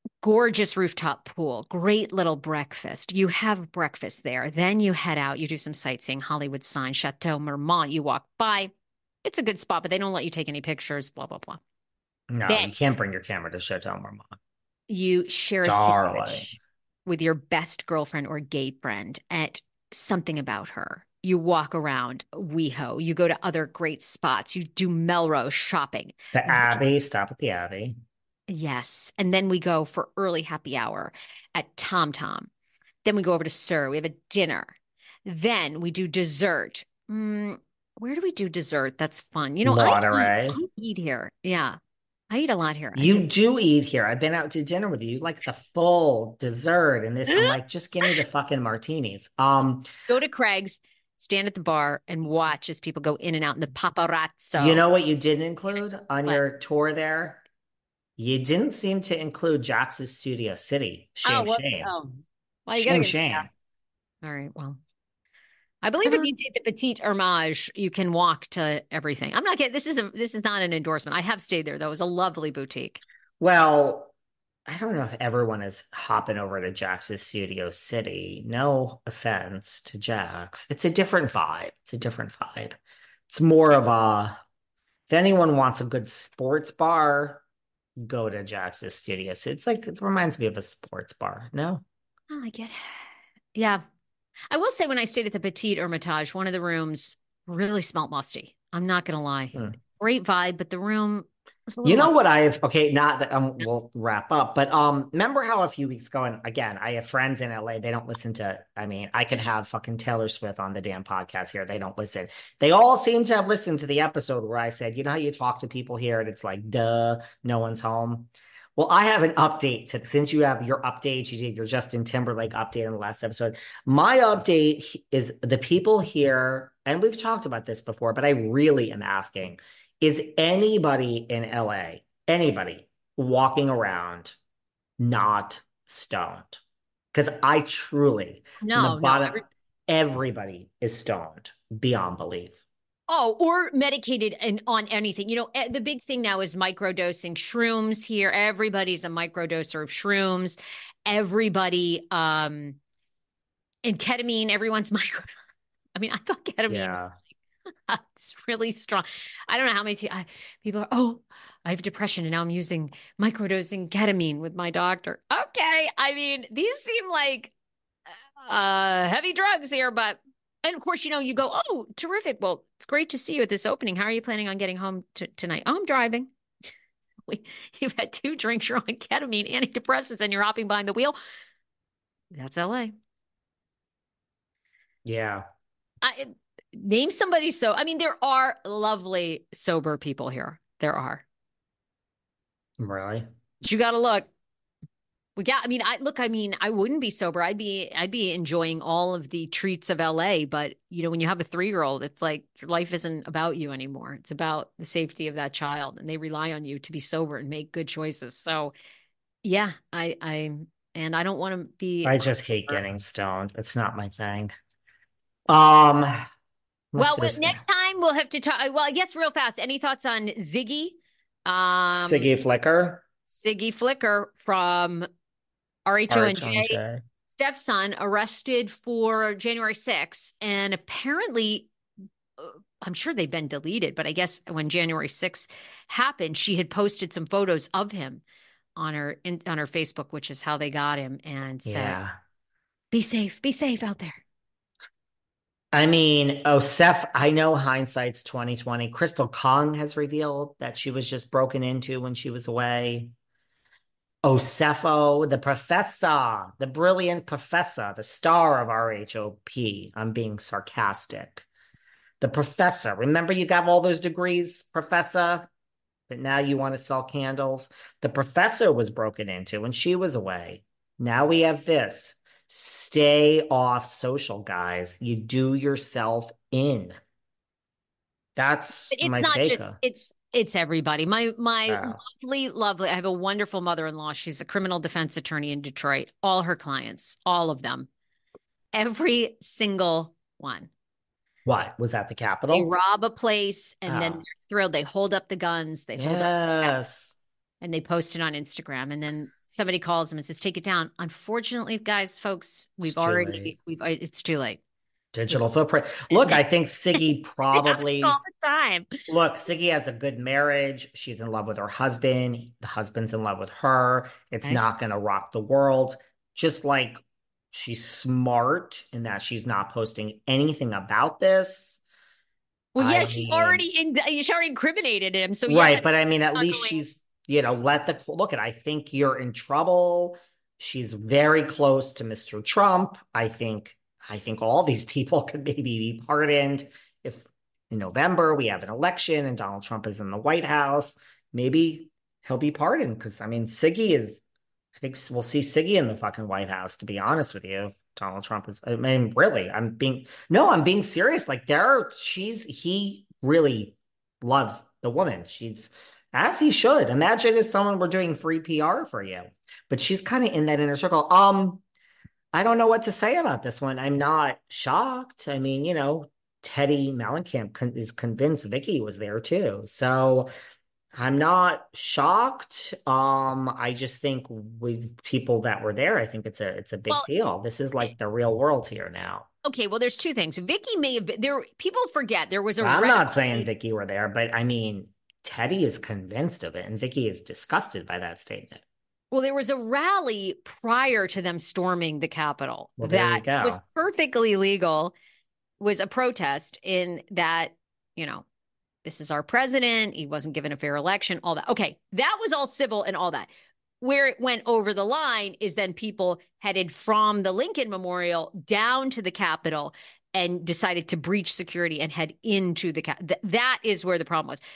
gorgeous rooftop pool, great little breakfast. You have breakfast there. Then you head out, you do some sightseeing, Hollywood Sign, Chateau Marmont. You walk by. It's a good spot, but they don't let you take any pictures, blah, blah, blah. No, Then you can't bring your camera to Chateau Marmont. you share a Darling. sandwich with your best girlfriend or gay friend at something about her. You walk around WeHo. You go to other great spots. You do Melrose shopping. The Abbey, stop at the Abbey. Yes. And then we go for early happy hour at Tom Tom. Then we go over to Sir. We have a dinner. Then we do dessert. Where do we do dessert? That's fun. Monterey. I eat here. Yeah. I eat a lot here. You do eat here. I've been out to dinner with you. You like the full dessert and this. I'm like, just give me the fucking martinis. Go to Craig's, stand at the bar and watch as people go in and out in the paparazzo. You know what you didn't include on your tour there? You didn't seem to include Jax's Studio City. Shame. Well, Shame. All right. Well, I believe if you take the Petite Hermitage, you can walk to everything. I'm not getting this is not an endorsement. I have stayed there though. It was a lovely boutique. Well, I don't know if everyone is hopping over to Jax's Studio City. No offense to Jax. It's a different vibe. It's more of a, if anyone wants a good sports bar, go to Jax's Studio City. It's like, it reminds me of a sports bar. No? Oh, I get it. Yeah. I will say when I stayed at the Petite Hermitage, one of the rooms really smelled musty. I'm not going to lie. Great vibe, but the room was a little musty. What I have, okay, not that we'll wrap up, but remember how a few weeks ago, and again, I have friends in LA, they don't listen to, I mean, I could have fucking Taylor Swift on the damn podcast here. They don't listen. They all seem to have listened to the episode where I said, you know how you talk to people here and it's like, duh, no one's home. Well, I have an update since you have your updates, you did your Justin Timberlake update in the last episode. My update is the people here, and we've talked about this before, but I really am asking, is anybody in LA, anybody walking around not stoned? Because I truly, everybody is stoned beyond belief. Oh, or medicated and on anything. The big thing now is microdosing shrooms here. Everybody's a microdoser of shrooms. Everybody, and ketamine, everyone's micro. I mean, I thought ketamine was it's really strong. I don't know how many people are, I have depression and now I'm using microdosing ketamine with my doctor. Okay. I mean, these seem like heavy drugs here, but and of course, you go, oh, terrific. Well, it's great to see you at this opening. How are you planning on getting home tonight? Oh, I'm driving. You've had 2 drinks, you're on ketamine, antidepressants, and you're hopping behind the wheel. That's LA. Yeah. Name somebody there are lovely sober people here. There are. Really? But you got to look. I wouldn't be sober. I'd be enjoying all of the treats of LA. But, when you have a 3-year-old, it's like your life isn't about you anymore. It's about the safety of that child. And they rely on you to be sober and make good choices. So, yeah, I don't want to be. I just hate getting stoned. It's not my thing. Well, next time we'll have to talk. Well, I guess real fast. Any thoughts on Ziggy? Siggy Flicker? Siggy Flicker from RHONJ. Stepson arrested for January 6th. And apparently, I'm sure they've been deleted, but I guess when January 6th happened, she had posted some photos of him on her Facebook, which is how they got him, and said, be safe out there. I mean, Seth, I know hindsight's 2020. Crystal Kong has revealed that she was just broken into when she was away. Osefo, the professor, the brilliant professor, the star of RHOP. I'm being sarcastic. The professor. Remember you got all those degrees, professor? But now you want to sell candles? The professor was broken into when she was away. Now we have this. Stay off social, guys. You do yourself in. That's my take. It's everybody. My lovely. I have a wonderful mother-in-law. She's a criminal defense attorney in Detroit. All her clients, all of them, every single one. What was at the Capitol? They rob a place and then they're thrilled. They hold up the guns. They hold up, and they post it on Instagram. And then somebody calls him and says, take it down. Unfortunately, guys, folks, it's too late. Digital footprint. Look, I think Siggy probably all the time. Look, Siggy has a good marriage. She's in love with her husband. The husband's in love with her. It's not going to rock the world. Just like she's smart in that she's not posting anything about this. Well, yeah, she already incriminated him. So right, but I mean, at least she's, look at. I think you're in trouble. She's very close to Mr. Trump. I think all these people could maybe be pardoned if in November we have an election and Donald Trump is in the White House. Maybe he'll be pardoned because I mean, I think we'll see Siggy in the fucking White House, to be honest with you. If Donald Trump is, I mean, really, I'm being serious. Like he really loves the woman. She's, as he should. Imagine if someone were doing free PR for you, but she's kind of in that inner circle. I don't know what to say about this one. I'm not shocked. I mean, Teddi Mellencamp is convinced Vicky was there too. So I'm not shocked. I just think with people that were there, I think it's a big deal. This is like the real world here now. Okay, well, there's two things. Vicky may have been there. People forget there was I'm not saying Vicky were there, but I mean, Teddi is convinced of it, and Vicky is disgusted by that statement. Well, there was a rally prior to them storming the Capitol that was perfectly legal, was a protest in that, this is our president. He wasn't given a fair election, all that. Okay, that was all civil and all that. Where it went over the line is then people headed from the Lincoln Memorial down to the Capitol and decided to breach security and head into the Capitol. That is where the problem was.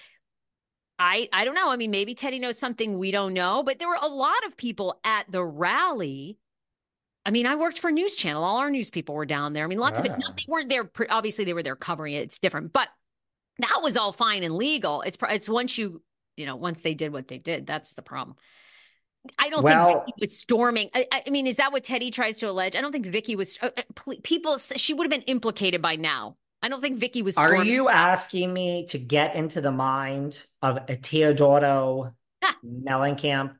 I don't know. I mean, maybe Teddi knows something we don't know, but there were a lot of people at the rally. I mean, I worked for News Channel. All our news people were down there. I mean, lots of it. No, they weren't there. Obviously, they were there covering it. It's different, but that was all fine and legal. It's once once they did what they did, that's the problem. I don't think Vicky was storming. I mean, is that what Teddi tries to allege? I don't think Vicky was. She would have been implicated by now. I don't think Vicky was storming. Are you asking me to get into the mind of a Teodoro Mellencamp?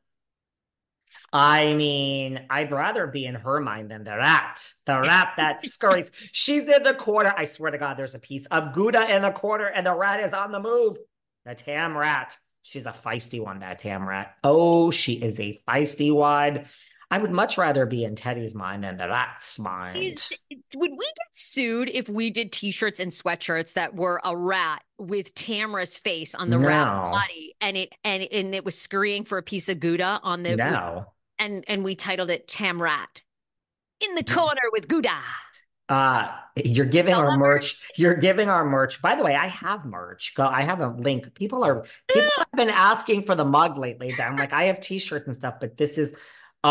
I mean, I'd rather be in her mind than the rat that scurries. She's in the corner. I swear to God, there's a piece of Gouda in the corner and the rat is on the move. The Tam rat. She's a feisty one, that Tam rat. Oh, she is a feisty one. I would much rather be in Teddi's mind than the rat's mind. Would we get sued if we did T-shirts and sweatshirts that were a rat with Tamara's face on the rat body, and it was scurrying for a piece of Gouda on the and we titled it Tam Rat in the corner with Gouda. You're giving our merch. You're giving our merch. By the way, I have merch. I have a link. People have been asking for the mug lately. I'm like, I have T-shirts and stuff, but this is.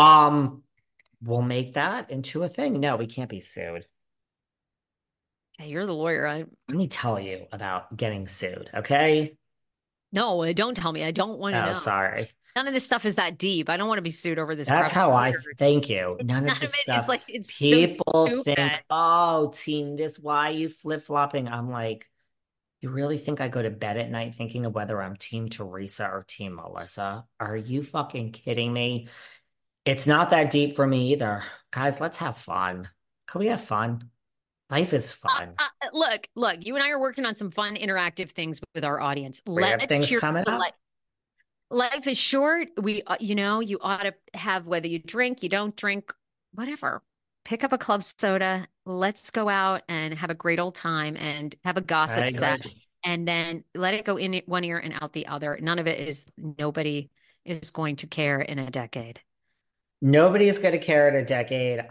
We'll make that into a thing. No, we can't be sued. Hey, you're the lawyer. Let me tell you about getting sued, okay? No, don't tell me. I don't want to know. Oh, sorry. None of this stuff is that deep. I don't want to be sued over this. That's how I thank you. None of this stuff. People so think, oh, team this, why are you flip-flopping? I'm like, you really think I go to bed at night thinking of whether I'm Team Teresa or Team Melissa? Are you fucking kidding me? It's not that deep for me either. Guys, let's have fun. Can we have fun? Life is fun. Look, you and I are working on some fun interactive things with our audience. Let's cheer for life. Life is short. You ought to have, whether you drink, you don't drink, whatever. Pick up a club soda. Let's go out and have a great old time and have a gossip set. And then let it go in one ear and out the other. Nobody is going to care in a decade. Nobody is going to care in a decade.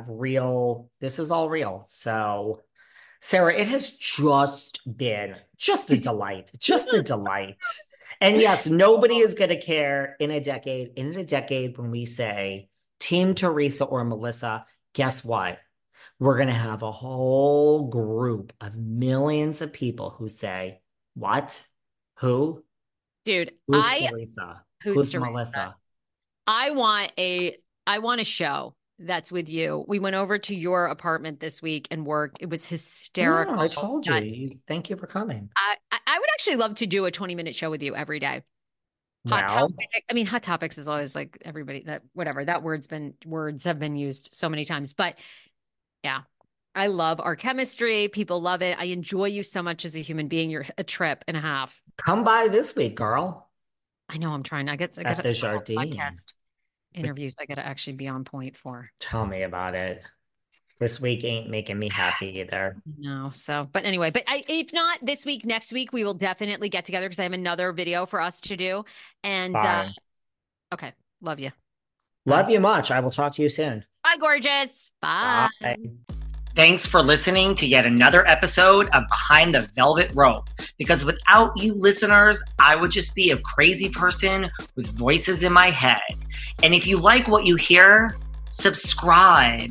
This is all real. So, Sarah, it has just been a delight, just a delight. And yes, nobody is going to care in a decade when we say Team Teresa or Melissa, guess what? We're going to have a whole group of millions of people who say, what? Who? Dude, who's Teresa? Who's Melissa? I want a show that's with you. We went over to your apartment this week and worked. It was hysterical. Yeah, I told you. Thank you for coming. I would actually love to do a 20-minute show with you every day. Hot Well, topic. I mean, hot topics is always like everybody that whatever that words have been used so many times. But yeah, I love our chemistry. People love it. I enjoy you so much as a human being. You're a trip and a half. come by this week, girl. I know I'm trying. I got At the Jardine. podcast interviews I got to actually be on point for. Tell me about it. This week ain't making me happy either. No. So, but anyway, if not this week, next week, we will definitely get together because I have another video for us to do. And okay. Love you. Love you much. I will talk to you soon. Bye, gorgeous. Bye. Bye. Thanks for listening to yet another episode of Behind the Velvet Rope. Because without you listeners, I would just be a crazy person with voices in my head. And if you like what you hear, subscribe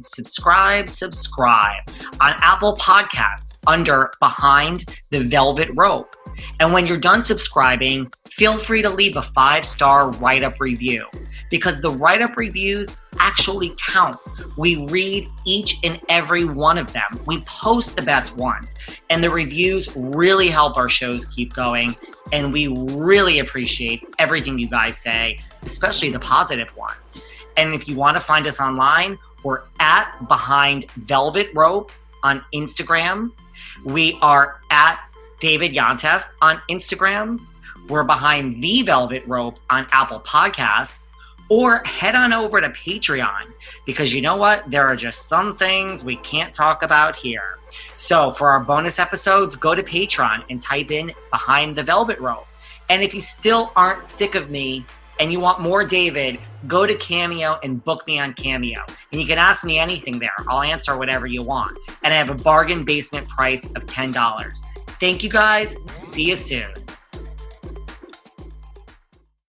on Apple Podcasts under Behind the Velvet Rope. And when you're done subscribing, feel free to leave a 5-star write-up review because the write-up reviews actually count. We read each and every one of them. We post the best ones, and the reviews really help our shows keep going. And we really appreciate everything you guys say, especially the positive ones. And if you want to find us online, we're at Behind Velvet Rope on Instagram. We are at David Yontef on Instagram. We're Behind the Velvet Rope on Apple Podcasts. Or head on over to Patreon because you know what? There are just some things we can't talk about here. So for our bonus episodes, go to Patreon and type in Behind the Velvet Rope. And if you still aren't sick of me and you want more David, go to Cameo and book me on Cameo. And you can ask me anything there. I'll answer whatever you want. And I have a bargain basement price of $10. Thank you guys. See you soon.